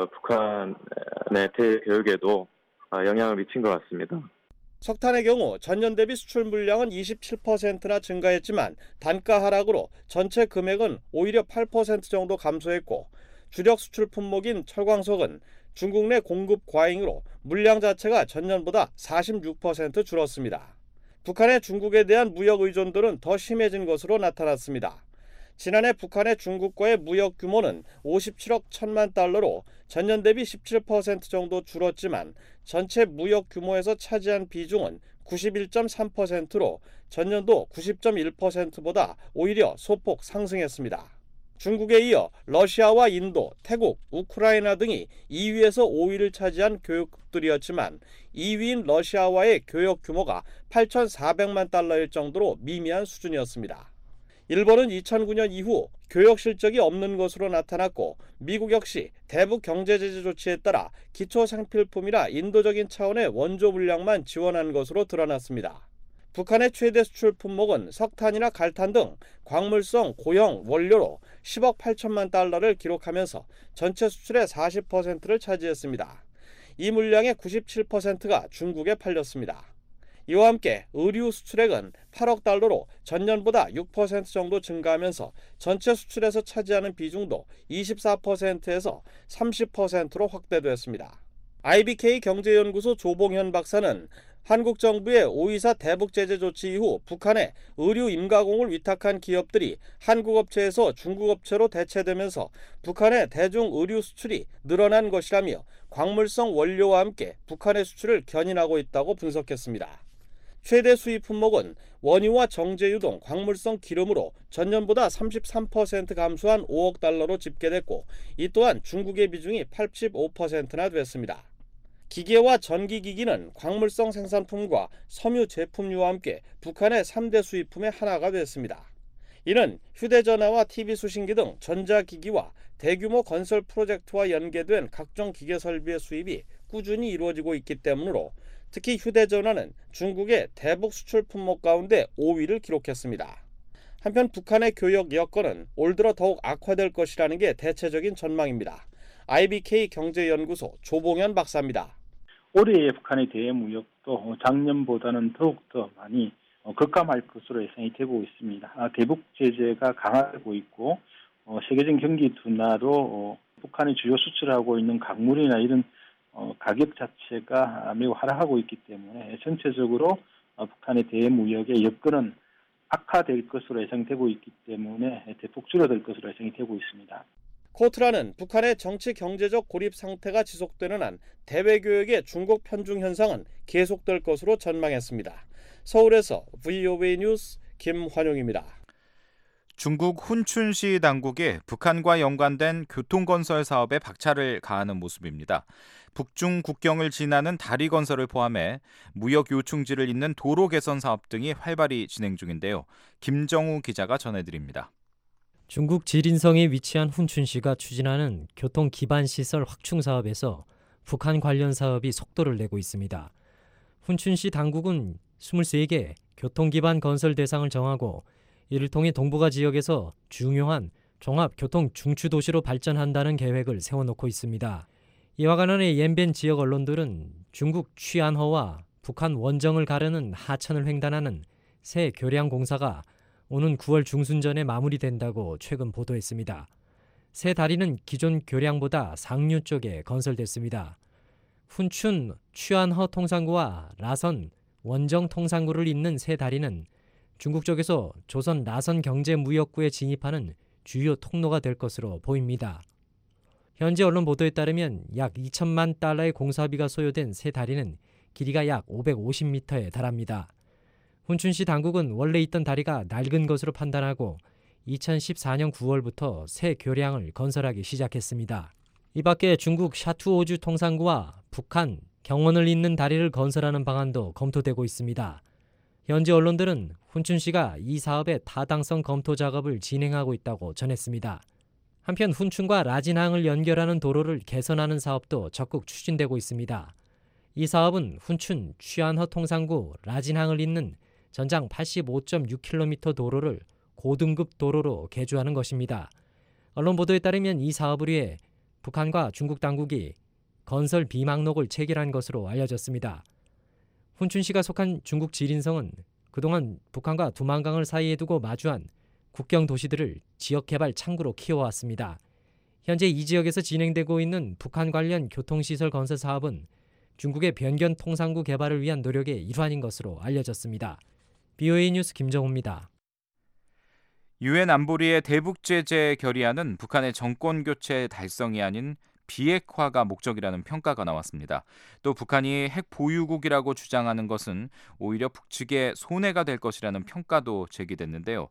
북한의 대교역에도 영향을 미친 것 같습니다. 석탄의 경우 전년 대비 수출 물량은 27%나 증가했지만 단가 하락으로 전체 금액은 오히려 8% 정도 감소했고 주력 수출 품목인 철광석은 중국 내 공급 과잉으로 물량 자체가 전년보다 46% 줄었습니다. 북한의 중국에 대한 무역 의존도는 더 심해진 것으로 나타났습니다. 지난해 북한의 중국과의 무역 규모는 57억 1천만 달러로 전년 대비 17% 정도 줄었지만 전체 무역 규모에서 차지한 비중은 91.3%로 전년도 90.1%보다 오히려 소폭 상승했습니다. 중국에 이어 러시아와 인도, 태국, 우크라이나 등이 2위에서 5위를 차지한 교역국들이었지만 2위인 러시아와의 교역 규모가 8,400만 달러일 정도로 미미한 수준이었습니다. 일본은 2009년 이후 교역 실적이 없는 것으로 나타났고 미국 역시 대북 경제 제재 조치에 따라 기초 상필품이나 인도적인 차원의 원조 물량만 지원한 것으로 드러났습니다. 북한의 최대 수출 품목은 석탄이나 갈탄 등 광물성 고형 원료로 10억 8천만 달러를 기록하면서 전체 수출의 40%를 차지했습니다. 이 물량의 97%가 중국에 팔렸습니다. 이와 함께 의류 수출액은 8억 달러로 전년보다 6% 정도 증가하면서 전체 수출에서 차지하는 비중도 24%에서 30%로 확대되었습니다. IBK 경제연구소 조봉현 박사는 한국 정부의 5.24 대북 제재 조치 이후 북한에 의류 임가공을 위탁한 기업들이 한국 업체에서 중국 업체로 대체되면서 북한의 대중 의류 수출이 늘어난 것이라며 광물성 원료와 함께 북한의 수출을 견인하고 있다고 분석했습니다. 최대 수입 품목은 원유와 정제유 등 광물성 기름으로 전년보다 33% 감소한 5억 달러로 집계됐고, 이 또한 중국의 비중이 85%나 됐습니다. 기계와 전기기기는 광물성 생산품과 섬유 제품류와 함께 북한의 3대 수입품의 하나가 됐습니다. 이는 휴대전화와 TV 수신기 등 전자기기와 대규모 건설 프로젝트와 연계된 각종 기계 설비의 수입이 꾸준히 이루어지고 있기 때문으로 특히 휴대전화는 중국의 대북 수출 품목 가운데 5위를 기록했습니다. 한편 북한의 교역 여건은 올 들어 더욱 악화될 것이라는 게 대체적인 전망입니다. IBK 경제연구소 조봉현 박사입니다. 올해의 북한의 대외 무역도 작년보다는 더욱더 많이 급감할 것으로 예상이 되고 있습니다. 대북 제재가 강화되고 있고 세계적인 경기 둔화로 북한이 주요 수출하고 있는 광물이나 이런 가격 자체가 매우 하락하고 있기 때문에 전체적으로 북한의 대외 무역의 여건은 악화될 것으로 예상되고 있기 때문에 대폭 줄어들 것으로 예상이 되고 있습니다. 코트라는 북한의 정치 경제적 고립 상태가 지속되는 한 대외교역의 중국 편중 현상은 계속될 것으로 전망했습니다. 서울에서 VOA 뉴스 김환용입니다. 중국 훈춘시 당국이 북한과 연관된 교통건설 사업에 박차를 가하는 모습입니다. 북중 국경을 지나는 다리 건설을 포함해 무역 요충지를 잇는 도로 개선 사업 등이 활발히 진행 중인데요. 김정우 기자가 전해드립니다. 중국 지린성에 위치한 훈춘시가 추진하는 교통 기반 시설 확충 사업에서 북한 관련 사업이 속도를 내고 있습니다. 훈춘시 당국은 23개 교통 기반 건설 대상을 정하고 이를 통해 동북아 지역에서 중요한 종합 교통 중추 도시로 발전한다는 계획을 세워놓고 있습니다. 이와 관련해 연변 지역 언론들은 중국 취안허와 북한 원정을 가르는 하천을 횡단하는 새 교량 공사가 오는 9월 중순 전에 마무리된다고 최근 보도했습니다. 새 다리는 기존 교량보다 상류 쪽에 건설됐습니다. 훈춘 취안허 통상구와 라선 원정 통상구를 잇는 새 다리는 중국 쪽에서 조선 라선 경제무역구에 진입하는 주요 통로가 될 것으로 보입니다. 현지 언론 보도에 따르면 약 2천만 달러의 공사비가 소요된 새 다리는 길이가 약 550m에 달합니다. 훈춘시 당국은 원래 있던 다리가 낡은 것으로 판단하고 2014년 9월부터 새 교량을 건설하기 시작했습니다. 이 밖에 중국 샤투오주 통상구와 북한 경원을 잇는 다리를 건설하는 방안도 검토되고 있습니다. 현지 언론들은 훈춘시가 이 사업의 타당성 검토 작업을 진행하고 있다고 전했습니다. 한편 훈춘과 라진항을 연결하는 도로를 개선하는 사업도 적극 추진되고 있습니다. 이 사업은 훈춘 취안허 통상구 라진항을 잇는 전장 85.6km 도로를 고등급 도로로 개조하는 것입니다. 언론 보도에 따르면 이 사업을 위해 북한과 중국 당국이 건설 비망록을 체결한 것으로 알려졌습니다. 훈춘시가 속한 중국 지린성은 그동안 북한과 두만강을 사이에 두고 마주한 국경 도시들을 지역개발 창구로 키워왔습니다. 현재 이 지역에서 진행되고 있는 북한 관련 교통시설 건설 사업은 중국의 변경 통상구 개발을 위한 노력의 일환인 것으로 알려졌습니다. BOA 뉴스 김정호입니다. 유엔 안보리의 대북 제재 결의안은 북한의 정권 교체 달성이 아닌 비핵화가 목적이라는 평가가 나왔습니다. 또 북한이 핵 보유국이라고 주장하는 것은 오히려 북측의 손해가 될 것이라는 평가도 제기됐는데요.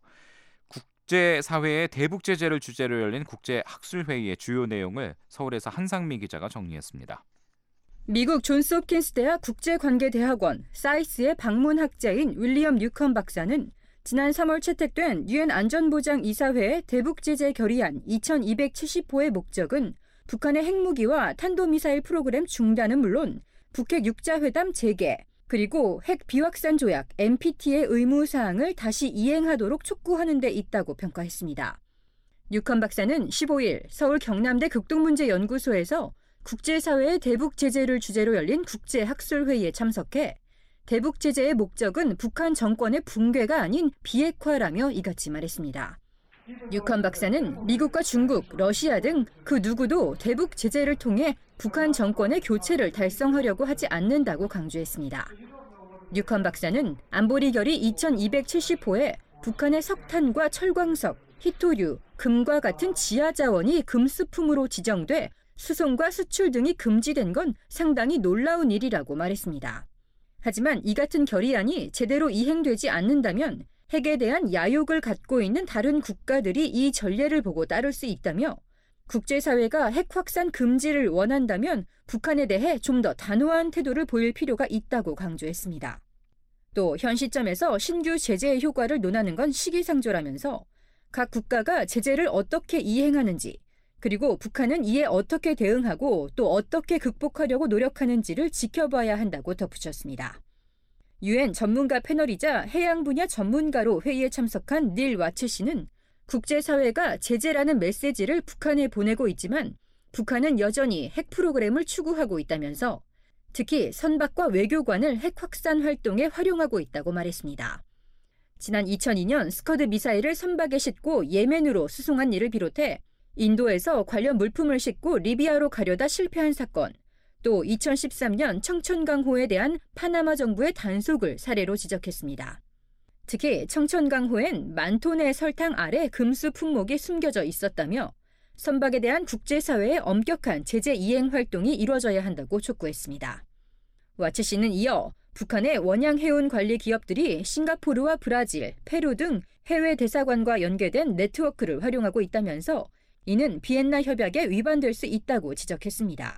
국제사회의 대북 제재를 주제로 열린 국제학술회의의 주요 내용을 서울에서 한상미 기자가 정리했습니다. 미국 존스 홉킨스 대학 국제관계대학원 사이스의 방문학자인 윌리엄 뉴컨 박사는 지난 3월 채택된 유엔 안전보장이사회의 대북제재 결의안 2270호의 목적은 북한의 핵무기와 탄도미사일 프로그램 중단은 물론 북핵 육자회담 재개, 그리고 핵 비확산 조약 NPT의 의무사항을 다시 이행하도록 촉구하는 데 있다고 평가했습니다. 뉴컨 박사는 15일 서울 경남대 극동문제연구소에서 국제사회의 대북 제재를 주제로 열린 국제학술회의에 참석해 대북 제재의 목적은 북한 정권의 붕괴가 아닌 비핵화라며 이같이 말했습니다. 뉴컨 박사는 미국과 중국, 러시아 등 그 누구도 대북 제재를 통해 북한 정권의 교체를 달성하려고 하지 않는다고 강조했습니다. 뉴컨 박사는 안보리 결의 2270호에 북한의 석탄과 철광석, 희토류, 금과 같은 지하 자원이 금수품으로 지정돼 수송과 수출 등이 금지된 건 상당히 놀라운 일이라고 말했습니다. 하지만 이 같은 결의안이 제대로 이행되지 않는다면 핵에 대한 야욕을 갖고 있는 다른 국가들이 이 전례를 보고 따를 수 있다며 국제사회가 핵 확산 금지를 원한다면 북한에 대해 좀 더 단호한 태도를 보일 필요가 있다고 강조했습니다. 또 현 시점에서 신규 제재의 효과를 논하는 건 시기상조라면서 각 국가가 제재를 어떻게 이행하는지 그리고 북한은 이에 어떻게 대응하고 또 어떻게 극복하려고 노력하는지를 지켜봐야 한다고 덧붙였습니다. 유엔 전문가 패널이자 해양 분야 전문가로 회의에 참석한 닐 와츠 씨는 국제사회가 제재라는 메시지를 북한에 보내고 있지만 북한은 여전히 핵 프로그램을 추구하고 있다면서 특히 선박과 외교관을 핵 확산 활동에 활용하고 있다고 말했습니다. 지난 2002년 스커드 미사일을 선박에 싣고 예멘으로 수송한 일을 비롯해 인도에서 관련 물품을 싣고 리비아로 가려다 실패한 사건, 또 2013년 청천강호에 대한 파나마 정부의 단속을 사례로 지적했습니다. 특히 청천강호엔 만 톤의 설탕 아래 금수 품목이 숨겨져 있었다며 선박에 대한 국제사회의 엄격한 제재 이행 활동이 이뤄져야 한다고 촉구했습니다. 와츠 씨는 이어 북한의 원양 해운 관리 기업들이 싱가포르와 브라질, 페루 등 해외 대사관과 연계된 네트워크를 활용하고 있다면서 이는 비엔나 협약에 위반될 수 있다고 지적했습니다.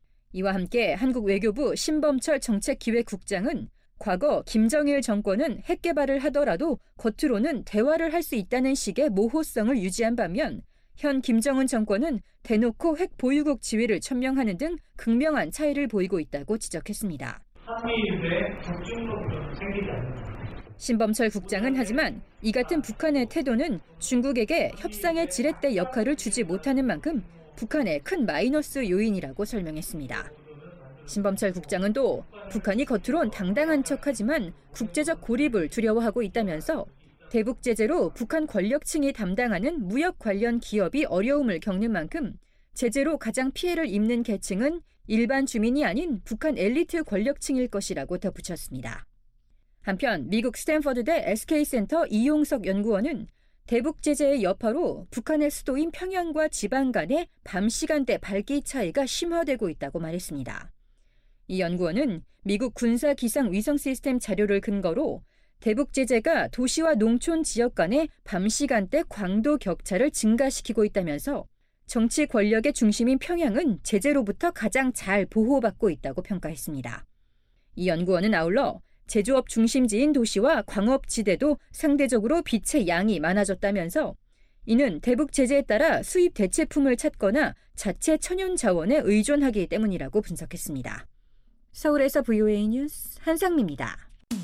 이와 함께 한국 외교부 신범철 정책기획국장은 과거 김정일 정권은 핵 개발을 하더라도 겉으로는 대화를 할 수 있다는 식의 모호성을 유지한 반면 현 김정은 정권은 대놓고 핵 보유국 지위를 천명하는 등 극명한 차이를 보이고 있다고 지적했습니다. 한미일의 적중력이 좀 생기지 않는다. 신범철 국장은 하지만 이 같은 북한의 태도는 중국에게 협상의 지렛대 역할을 주지 못하는 만큼 북한의 큰 마이너스 요인이라고 설명했습니다. 신범철 국장은 또 북한이 겉으론 당당한 척하지만 국제적 고립을 두려워하고 있다면서 대북 제재로 북한 권력층이 담당하는 무역 관련 기업이 어려움을 겪는 만큼 제재로 가장 피해를 입는 계층은 일반 주민이 아닌 북한 엘리트 권력층일 것이라고 덧붙였습니다. 한편 미국 스탠퍼드대 SK센터 이용석 연구원은 대북 제재의 여파로 북한의 수도인 평양과 지방 간의 밤 시간대 밝기 차이가 심화되고 있다고 말했습니다. 이 연구원은 미국 군사 기상 위성 시스템 자료를 근거로 대북 제재가 도시와 농촌 지역 간의 밤 시간대 광도 격차를 증가시키고 있다면서 정치 권력의 중심인 평양은 제재로부터 가장 잘 보호받고 있다고 평가했습니다. 이 연구원은 아울러 제조업 중심지인 도시와 광업지대도 상대적으로 빛의 양이 많아졌다면서 이는 대북 제재에 따라 수입 대체품을 찾거나 자체 천연 자원에 의존하기 때문이라고 분석했습니다. 서울에서 VOA 뉴스 한상미입니다.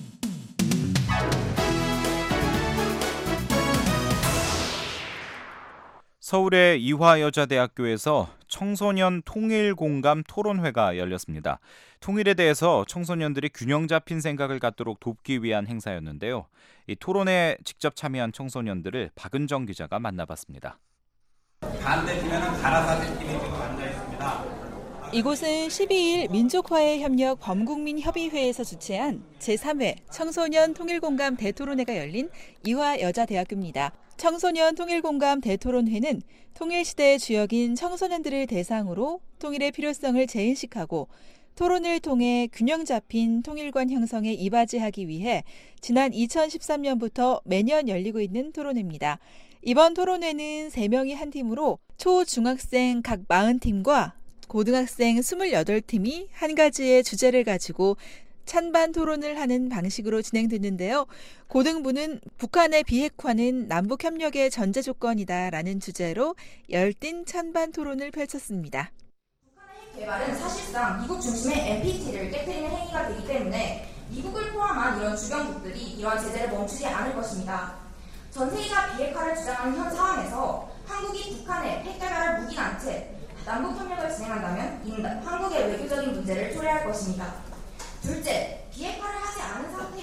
서울의 이화여자대학교에서 청소년 통일공감 토론회가 열렸습니다. 통일에 대해서 청소년들이 균형 잡힌 생각을 갖도록 돕기 위한 행사였는데요. 이 토론회에 직접 참여한 청소년들을 박은정 기자가 만나봤습니다. 반대편은 가라사대팀이 지금 앉아 있습니다. 이곳은 12일 민족화해협력 범국민협의회에서 주최한 제3회 청소년 통일공감 대토론회가 열린 이화여자대학교입니다. 청소년 통일공감 대토론회는 통일시대의 주역인 청소년들을 대상으로 통일의 필요성을 재인식하고 토론을 통해 균형 잡힌 통일관 형성에 이바지하기 위해 지난 2013년부터 매년 열리고 있는 토론회입니다. 이번 토론회는 3명이 한 팀으로 초중학생 각 40팀과 고등학생 28팀이 한 가지의 주제를 가지고 찬반 토론을 하는 방식으로 진행됐는데요. 고등부는 북한의 비핵화는 남북협력의 전제 조건이다라는 주제로 열띤 찬반 토론을 펼쳤습니다. 북한의 개발은 사실상 미국 중심의 NPT를 깨뜨리는 행위가 되기 때문에 미국을 포함한 이런 주변국들이 이러한 제재를 멈추지 않을 것입니다. 전 세계가 비핵화를 주장하는 현 상황에서 한국이 북한의 핵 개발을 묵인한 채 남북협력을 진행한다면 이는 한국의 외교적인 문제를 초래할 것입니다. 둘째, 비핵화를 하지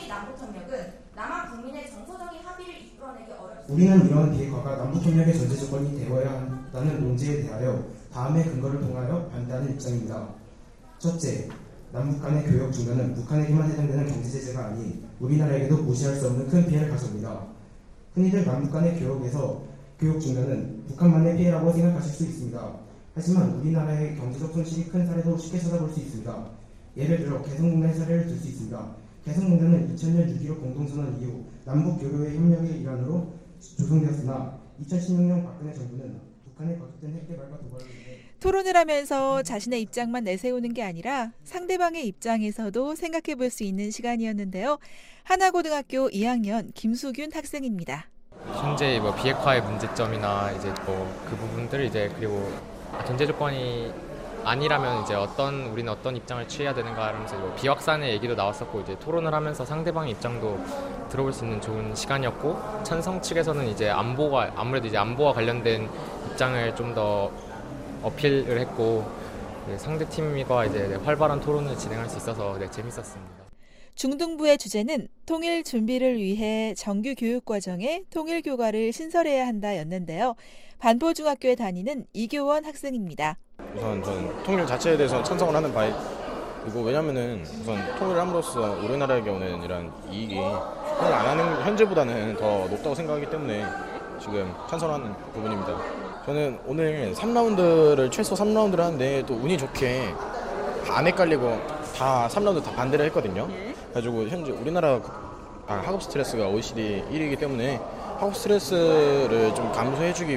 남북협력은 남한 국민의 정서적인 합의를 이끌어내기 어렵습니다. 우리는 이러한 비핵화가 남북협력의 전제 조건이 되어야 한다는 논지에 대하여 다음의 근거를 통하여 반대하는 입장입니다. 첫째, 남북 간의 교역 중단은 북한에게만 해당되는 경제제재가 아닌 우리나라에게도 무시할 수 없는 큰 피해를 가져옵니다. 흔히들 남북 간의 교역 중단은 북한만의 피해라고 생각하실 수 있습니다. 하지만 우리나라의 경제적 손실이 큰 사례도 쉽게 찾아볼 수 있습니다. 예를 들어 개성공단 사례를 들 수 있습니다. 개성공단은 2000년 6.15 공동선언 이후 남북 교류의 협력의 일환으로 조성되었으나 2016년 박근혜 정부는 북한의 거듭된 핵개발과 도발을 위해 토론을 하면서 자신의 입장만 내세우는 게 아니라 상대방의 입장에서도 생각해 볼 수 있는 시간이었는데요. 하나고등학교 2학년 김수균 학생입니다. 현재 비핵화의 문제점이나 이제 그 부분들 이제 그리고 전제 조건이 아니라면 이제 우리는 어떤 입장을 취해야 되는가 하면서 비확산의 얘기도 나왔었고 이제 토론을 하면서 상대방의 입장도 들어볼 수 있는 좋은 시간이었고 찬성 측에서는 이제 아무래도 이제 안보와 관련된 입장을 좀 더 어필을 했고 상대 팀과 이제 활발한 토론을 진행할 수 있어서 재밌었습니다. 중등부의 주제는 통일 준비를 위해 정규 교육 과정에 통일 교과를 신설해야 한다였는데요. 반포중학교에 다니는 이교원 학생입니다. 우선 저는 통일 자체에 대해서 찬성을 하는 바이고 왜냐면은 우선 통일을 함으로써 우리나라에게 오는 이런 이익이 통일 안 하는 현재보다는 더 높다고 생각하기 때문에 지금 찬성하는 부분입니다. 저는 오늘 3라운드를 최소 3라운드를 하는데 또 운이 좋게 안 헷갈리고 다 3라운드 다 반대를 했거든요. 그래가지고 현재 우리나라 학업 스트레스가 OECD 1위이기 때문에 학업 스트레스를 좀 감소해주기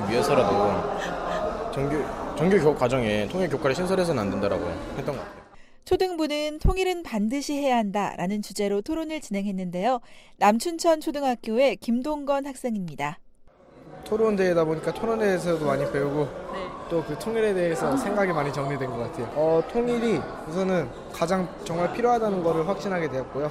위해서라도 정규 교육 과정에 통일 교과를 신설해서는 안 된다라고 했던 것 같아요. 초등부는 통일은 반드시 해야 한다라는 주제로 토론을 진행했는데요. 남춘천 초등학교의 김동건 학생입니다. 토론대회다 보니까 토론회에서도 많이 배우고 또 그 통일에 대해서 생각이 많이 정리된 것 같아요. 통일이 우선은 가장 정말 필요하다는 것을 확신하게 되었고요.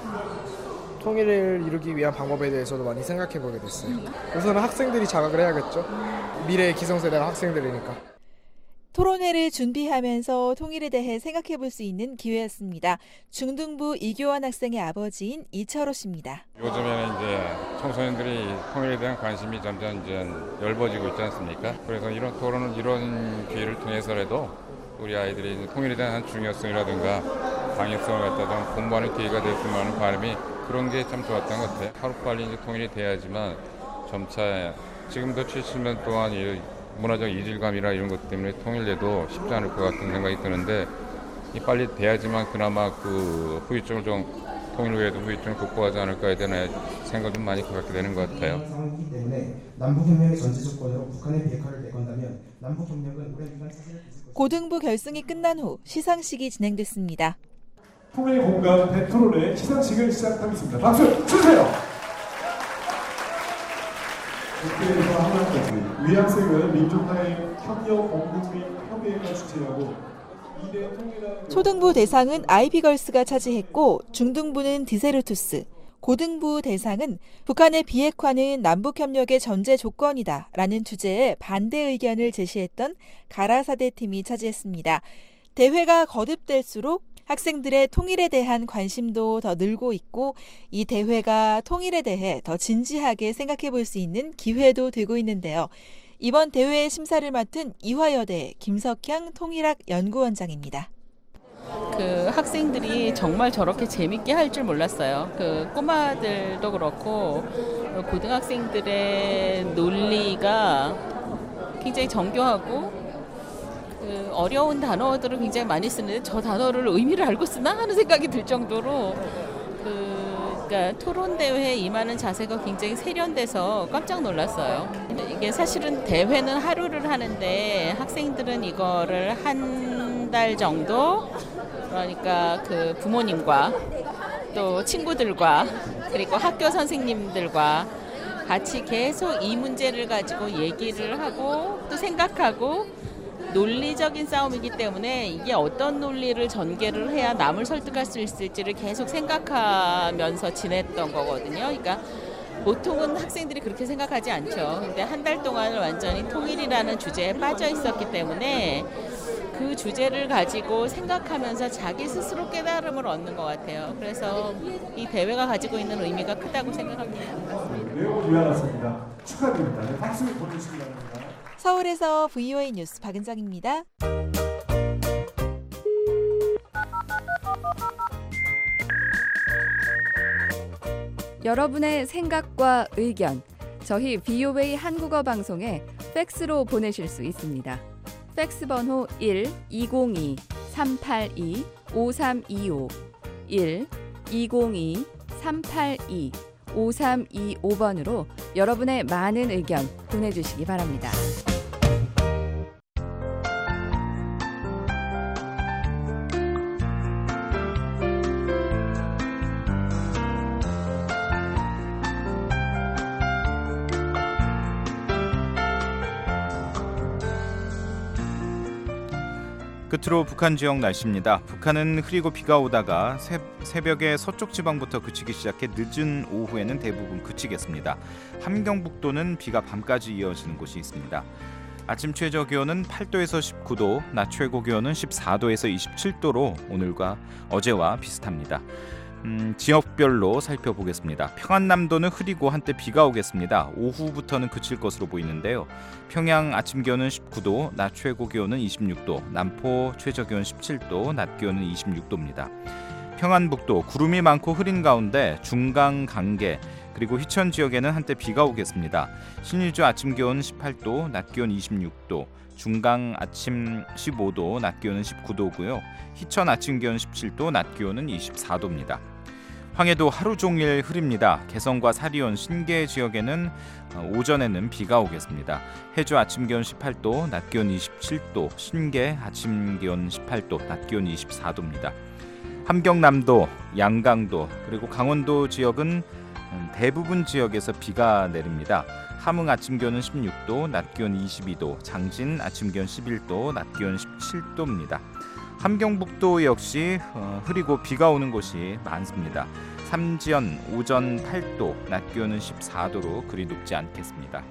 통일을 이루기 위한 방법에 대해서도 많이 생각해보게 됐어요. 우선은 학생들이 자각을 해야겠죠. 미래의 기성세대가 학생들이니까. 토론회를 준비하면서 통일에 대해 생각해 볼 수 있는 기회였습니다. 중등부 이교원 학생의 아버지인 이철호 씨입니다. 요즘에는 이제 청소년들이 통일에 대한 관심이 점점 이제 넓어지고 있지 않습니까? 그래서 이런 토론은 이런 기회를 통해서라도 우리 아이들이 통일에 대한 중요성이라든가 방역성을 갖다 좀 공부하는 기회가 됐으면 하는 바람이 그런 게 참 좋았던 것 같아요. 하루빨리 이제 통일이 돼야지만 점차 지금도 70년 동안 문화적 이질감이나 이런 것 때문에 통일돼도 쉽지 않을 것 같은 생각이 드는데 빨리 돼야지만 그나마 그 후유증을 좀 통일 후에도 후유증을 극복하지 않을까에 대한 생각을 좀 많이 갖게 되는 것 같아요. 상황이기 때문에 남북협력의 전제 조건으로 북한의 비핵화를 내건다면 남북협력은 오랜 기간 차질을 빚을 것입니다. 고등부 결승이 끝난 후 시상식이 진행됐습니다. 통일 공감 대토론회 시상식을 시작하겠습니다. 박수 주세요. 국회에서 하나까지 위 학생은 민족타임 협력 공국민 협의회가 주최하고 초등부 대상은 아이비걸스가 차지했고 중등부는 디세르투스, 고등부 대상은 북한의 비핵화는 남북협력의 전제 조건이다라는 주제에 반대 의견을 제시했던 가라사대 팀이 차지했습니다. 대회가 거듭될수록 학생들의 통일에 대한 관심도 더 늘고 있고 이 대회가 통일에 대해 더 진지하게 생각해 볼 수 있는 기회도 되고 있는데요. 이번 대회의 심사를 맡은 이화여대 김석향 통일학 연구원장입니다. 그 학생들이 정말 저렇게 재밌게 할 줄 몰랐어요. 그 꼬마들도 그렇고 고등학생들의 논리가 굉장히 정교하고 어려운 단어들을 굉장히 많이 쓰는데 저 단어를 의미를 알고 쓰나 하는 생각이 들 정도로 그러니까 토론 대회에 임하는 자세가 굉장히 세련돼서 깜짝 놀랐어요. 이게 사실은 대회는 하루를 하는데 학생들은 이거를 한 달 정도 그러니까 그 부모님과 또 친구들과 그리고 학교 선생님들과 같이 계속 이 문제를 가지고 얘기를 하고 또 생각하고 논리적인 싸움이기 때문에 이게 어떤 논리를 전개를 해야 남을 설득할 수 있을지를 계속 생각하면서 지냈던 거거든요. 그러니까 보통은 학생들이 그렇게 생각하지 않죠. 근데 한 달 동안 완전히 통일이라는 주제에 빠져 있었기 때문에 그 주제를 가지고 생각하면서 자기 스스로 깨달음을 얻는 것 같아요. 그래서 이 대회가 가지고 있는 의미가 크다고 생각합니다. 매우 유연하십니다. 축하드립니다. 네, 박수 보내주시기 바랍니다. 서울에서 VOA 뉴스 박은정입니다. 여러분의 생각과 의견, 저희 VOA 한국어 방송에 팩스로 보내실 수 있습니다. 팩스 번호 1-202-382-5325 1-202-382-5325번으로 여러분의 많은 의견 보내주시기 바랍니다. 끝으로 북한 지역 날씨입니다. 북한은 흐리고 비가 오다가 새벽에 서쪽 지방부터 그치기 시작해 늦은 오후에는 대부분 그치겠습니다. 함경북도는 비가 밤까지 이어지는 곳이 있습니다. 아침 최저 기온은 8도에서 19도, 낮 최고 기온은 14도에서 27도로 오늘과 어제와 비슷합니다. 지역별로 살펴보겠습니다. 평안남도는 흐리고 한때 비가 오겠습니다. 오후부터는 그칠 것으로 보이는데요. 평양 아침 기온은 19도, 낮 최고 기온은 26도, 남포 최저 기온 17도, 낮 기온은 26도입니다. 평안북도 구름이 많고 흐린 가운데 중강, 강계 그리고 희천 지역에는 한때 비가 오겠습니다. 신의주 아침 기온 18도, 낮 기온 26도, 중강 아침 15도, 낮 기온은 19도고요. 희천 아침 기온 17도, 낮 기온은 24도입니다. 황해도 하루 종일 흐립니다. 개성과 사리온, 신계 지역에는 오전에는 비가 오겠습니다. 해주 아침 기온 18도, 낮 기온 27도, 신계 아침 기온 18도, 낮 기온 24도입니다. 함경남도, 양강도 그리고 강원도 지역은 대부분 지역에서 비가 내립니다. 함흥 아침 기온은 16도, 낮 기온 22도, 장진 아침 기온 11도, 낮 기온 17도입니다. 함경북도 역시 흐리고 비가 오는 곳이 많습니다. 삼지연 오전 8도, 낮 기온은 14도로 그리 높지 않겠습니다.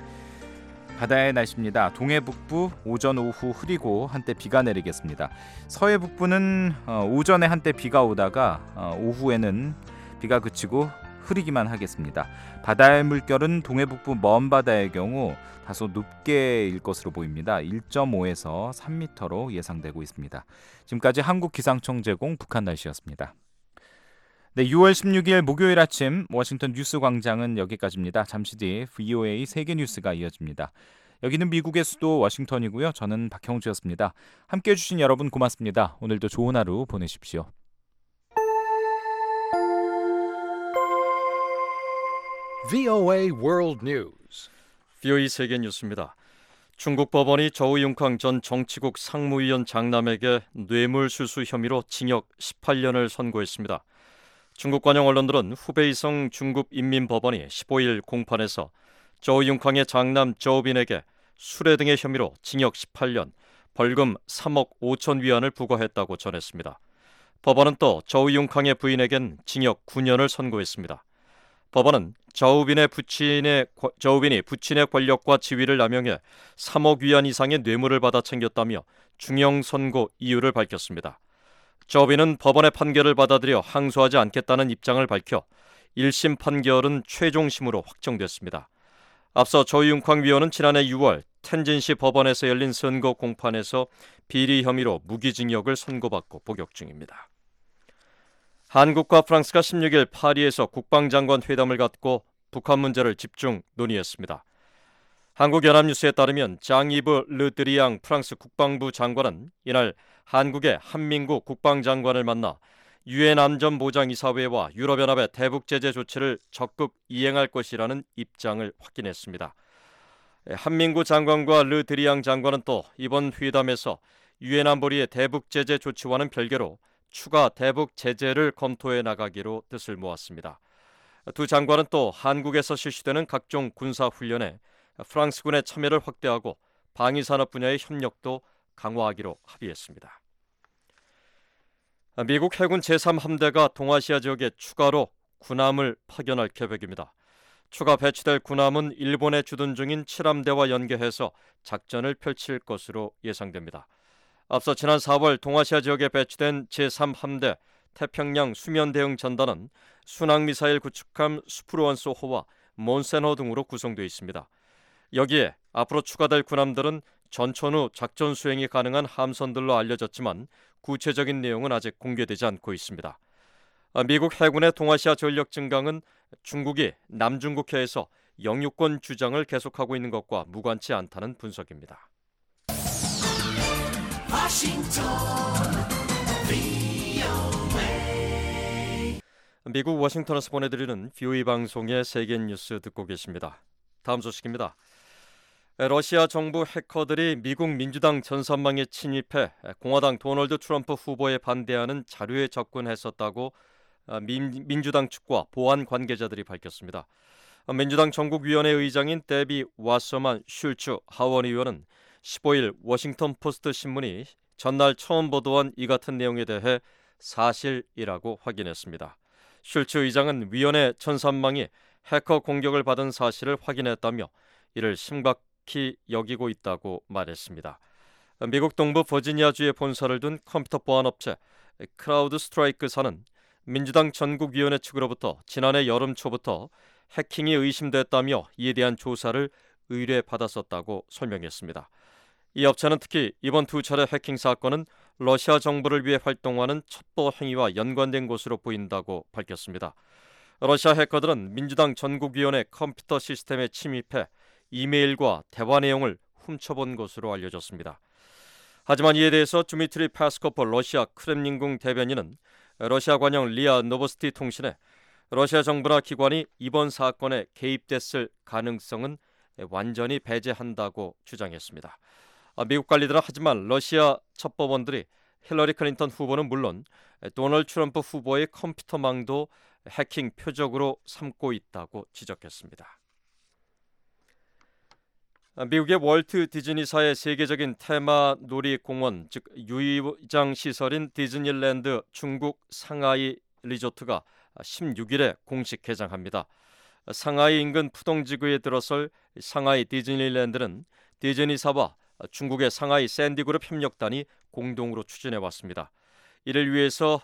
바다의 날씨입니다. 동해 북부 오전 오후 흐리고 한때 비가 내리겠습니다. 서해 북부는 오전에 한때 비가 오다가 오후에는 비가 그치고 흐리기만 하겠습니다. 바다의 물결은 동해 북부 먼 바다의 경우 다소 높게 일 것으로 보입니다. 1.5에서 3m로 예상되고 있습니다. 지금까지 한국기상청 제공 북한 날씨였습니다. 네, 6월 16일 목요일 아침 워싱턴 뉴스 광장은 여기까지입니다. 잠시 뒤 VOA 세계 뉴스가 이어집니다. 여기는 미국의 수도 워싱턴이고요. 저는 박형주였습니다. 함께해 주신 여러분 고맙습니다. 오늘도 좋은 하루 보내십시오. VOA World News. VOA 세계 뉴스입니다. 중국 법원이 저우융캉 전 정치국 상무위원 장남에게 뇌물수수 혐의로 징역 18년을 선고했습니다. 중국 관영 언론들은 후베이성 중국인민법원이 15일 공판에서 저우융캉의 장남 저우빈에게 수뢰 등의 혐의로 징역 18년, 벌금 3억 5천 위안을 부과했다고 전했습니다. 법원은 또 저우융캉의 부인에겐 징역 9년을 선고했습니다. 법원은 저우빈이 부친의 권력과 지위를 남용해 3억 위안 이상의 뇌물을 받아 챙겼다며 중형 선고 이유를 밝혔습니다. 저우빈은 법원의 판결을 받아들여 항소하지 않겠다는 입장을 밝혀 1심 판결은 최종심으로 확정됐습니다. 앞서 저우융캉 위원은 지난해 6월 텐진시 법원에서 열린 선고 공판에서 비리 혐의로 무기징역을 선고받고 복역 중입니다. 한국과 프랑스가 16일 파리에서 국방장관 회담을 갖고 북한 문제를 집중 논의했습니다. 한국연합뉴스에 따르면 장-이브 르드리앙 프랑스 국방부 장관은 이날 한국의 한민구 국방장관을 만나 유엔 안전보장이사회와 유럽연합의 대북제재 조치를 적극 이행할 것이라는 입장을 확인했습니다. 한민구 장관과 르드리앙 장관은 또 이번 회담에서 유엔 안보리의 대북제재 조치와는 별개로 추가 대북 제재를 검토해 나가기로 뜻을 모았습니다. 두 장관은 또 한국에서 실시되는 각종 군사훈련에 프랑스군의 참여를 확대하고 방위산업 분야의 협력도 강화하기로 합의했습니다. 미국 해군 제3함대가 동아시아 지역에 추가로 군함을 파견할 계획입니다. 추가 배치될 군함은 일본에 주둔 중인 7함대와 연계해서 작전을 펼칠 것으로 예상됩니다. 앞서 지난 4월 동아시아 지역에 배치된 제3함대 태평양 수면대응 전단은 순항미사일 구축함 스프루언소호와 몬센호 등으로 구성되어 있습니다. 여기에 앞으로 추가될 군함들은 전천 후 작전 수행이 가능한 함선들로 알려졌지만 구체적인 내용은 아직 공개되지 않고 있습니다. 미국 해군의 동아시아 전력 증강은 중국이 남중국해에서 영유권 주장을 계속하고 있는 것과 무관치 않다는 분석입니다. 미국 워싱턴에서 보내드리는 VOA 방송의 세계 뉴스 듣고 계십니다. 다음 소식입니다. 러시아 정부 해커들이 미국 민주당 전산망에 침입해 공화당 도널드 트럼프 후보에 반대하는 자료에 접근했었다고 민주당 측과 보안 관계자들이 밝혔습니다. 민주당 전국위원회 의장인 데비 와서만 슐츠 하원 의원은 15일 워싱턴 포스트 신문이 전날 처음 보도한 이 같은 내용에 대해 사실이라고 확인했습니다. 슐츠 의장은 위원회 전산망이 해커 공격을 받은 사실을 확인했다며 이를 심각히 여기고 있다고 말했습니다. 미국 동부 버지니아주에 본사를 둔 컴퓨터 보안 업체 크라우드 스트라이크사는 민주당 전국위원회 측으로부터 지난해 여름 초부터 해킹이 의심됐다며 이에 대한 조사를 의뢰받았었다고 설명했습니다. 이 업체는 특히 이번 두 차례 해킹 사건은 러시아 정부를 위해 활동하는 첩보 행위와 연관된 것으로 보인다고 밝혔습니다. 러시아 해커들은 민주당 전국위원회 컴퓨터 시스템에 침입해 이메일과 대화 내용을 훔쳐본 것으로 알려졌습니다. 하지만 이에 대해서 드미트리 파스코프 러시아 크렘린궁 대변인은 러시아 관영 리아 노보스티 통신에 러시아 정부나 기관이 이번 사건에 개입됐을 가능성은 완전히 배제한다고 주장했습니다. 미국 관리들은 하지만 러시아 첩보원들이 힐러리 클린턴 후보는 물론 도널드 트럼프 후보의 컴퓨터망도 해킹 표적으로 삼고 있다고 지적했습니다. 미국의 월트 디즈니사의 세계적인 테마 놀이공원, 즉 유의장 시설인 디즈니랜드 중국 상하이 리조트가 16일에 공식 개장합니다. 상하이 인근 푸동지구에 들어설 상하이 디즈니랜드는 디즈니사와 중국의 상하이 샌디그룹 협력단이 공동으로 추진해왔습니다. 이를 위해서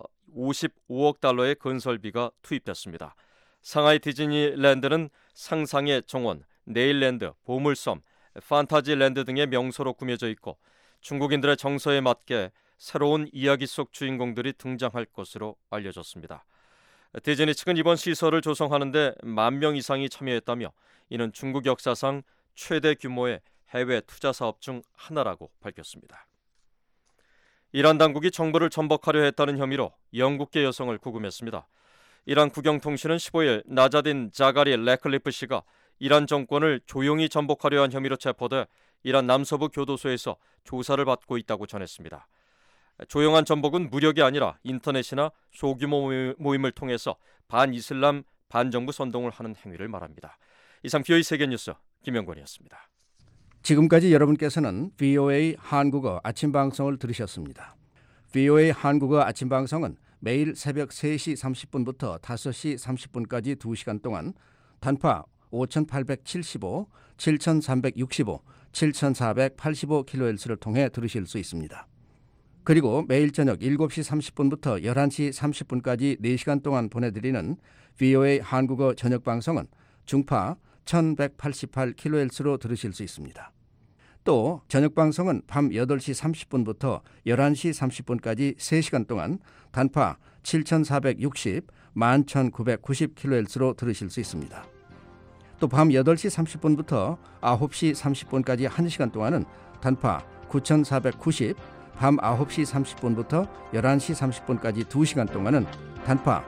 55억 달러의 건설비가 투입됐습니다. 상하이 디즈니랜드는 상상의 정원, 네일랜드, 보물섬, 판타지랜드 등의 명소로 꾸며져 있고 중국인들의 정서에 맞게 새로운 이야기 속 주인공들이 등장할 것으로 알려졌습니다. 디즈니 측은 이번 시설을 조성하는데 10,000명 이상이 참여했다며 이는 중국 역사상 최대 규모의 해외 투자 사업 중 하나라고 밝혔습니다. 이란 당국이 정부를 전복하려 했다는 혐의로 영국계 여성을 구금했습니다. 이란 국영통신은 15일 나자딘 자가리 레클리프 씨가 이란 정권을 조용히 전복하려 한 혐의로 체포돼 이란 남서부 교도소에서 조사를 받고 있다고 전했습니다. 조용한 전복은 무력이 아니라 인터넷이나 소규모 모임을 통해서 반이슬람, 반정부 선동을 하는 행위를 말합니다. 이상 VOA 세계뉴스 김영권이었습니다. 지금까지 여러분께서는 VOA 한국어 아침 방송을 들으셨습니다. VOA 한국어 아침 방송은 매일 새벽 3시 30분부터 5시 30분까지 2시간 동안 단파 5875, 7365, 7485kHz를 통해 들으실 수 있습니다. 그리고 매일 저녁 7시 30분부터 11시 30분까지 4시간 동안 보내드리는 VOA 한국어 저녁 방송은 중파 1188kHz로 들으실 수 있습니다. 또 저녁 방송은 밤 8시 30분부터 11시 30분까지 3시간 동안 단파 7460, 11990kHz로 들으실 수 있습니다. 또 밤 8시 30분부터 9시 30분까지 1시간 동안은 단파 9490, 밤 9시 30분부터 11시 30분까지 2시간 동안은 단파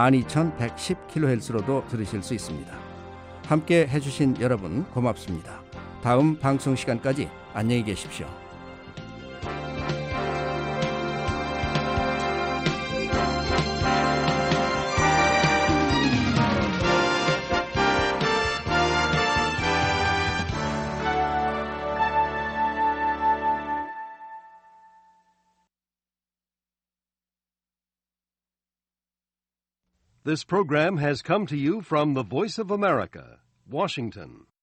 12110kHz로도 들으실 수 있습니다. 함께 해주신 여러분 고맙습니다. 다음 방송 시간까지 안녕히 계십시오. This program has come to you from the Voice of America, Washington.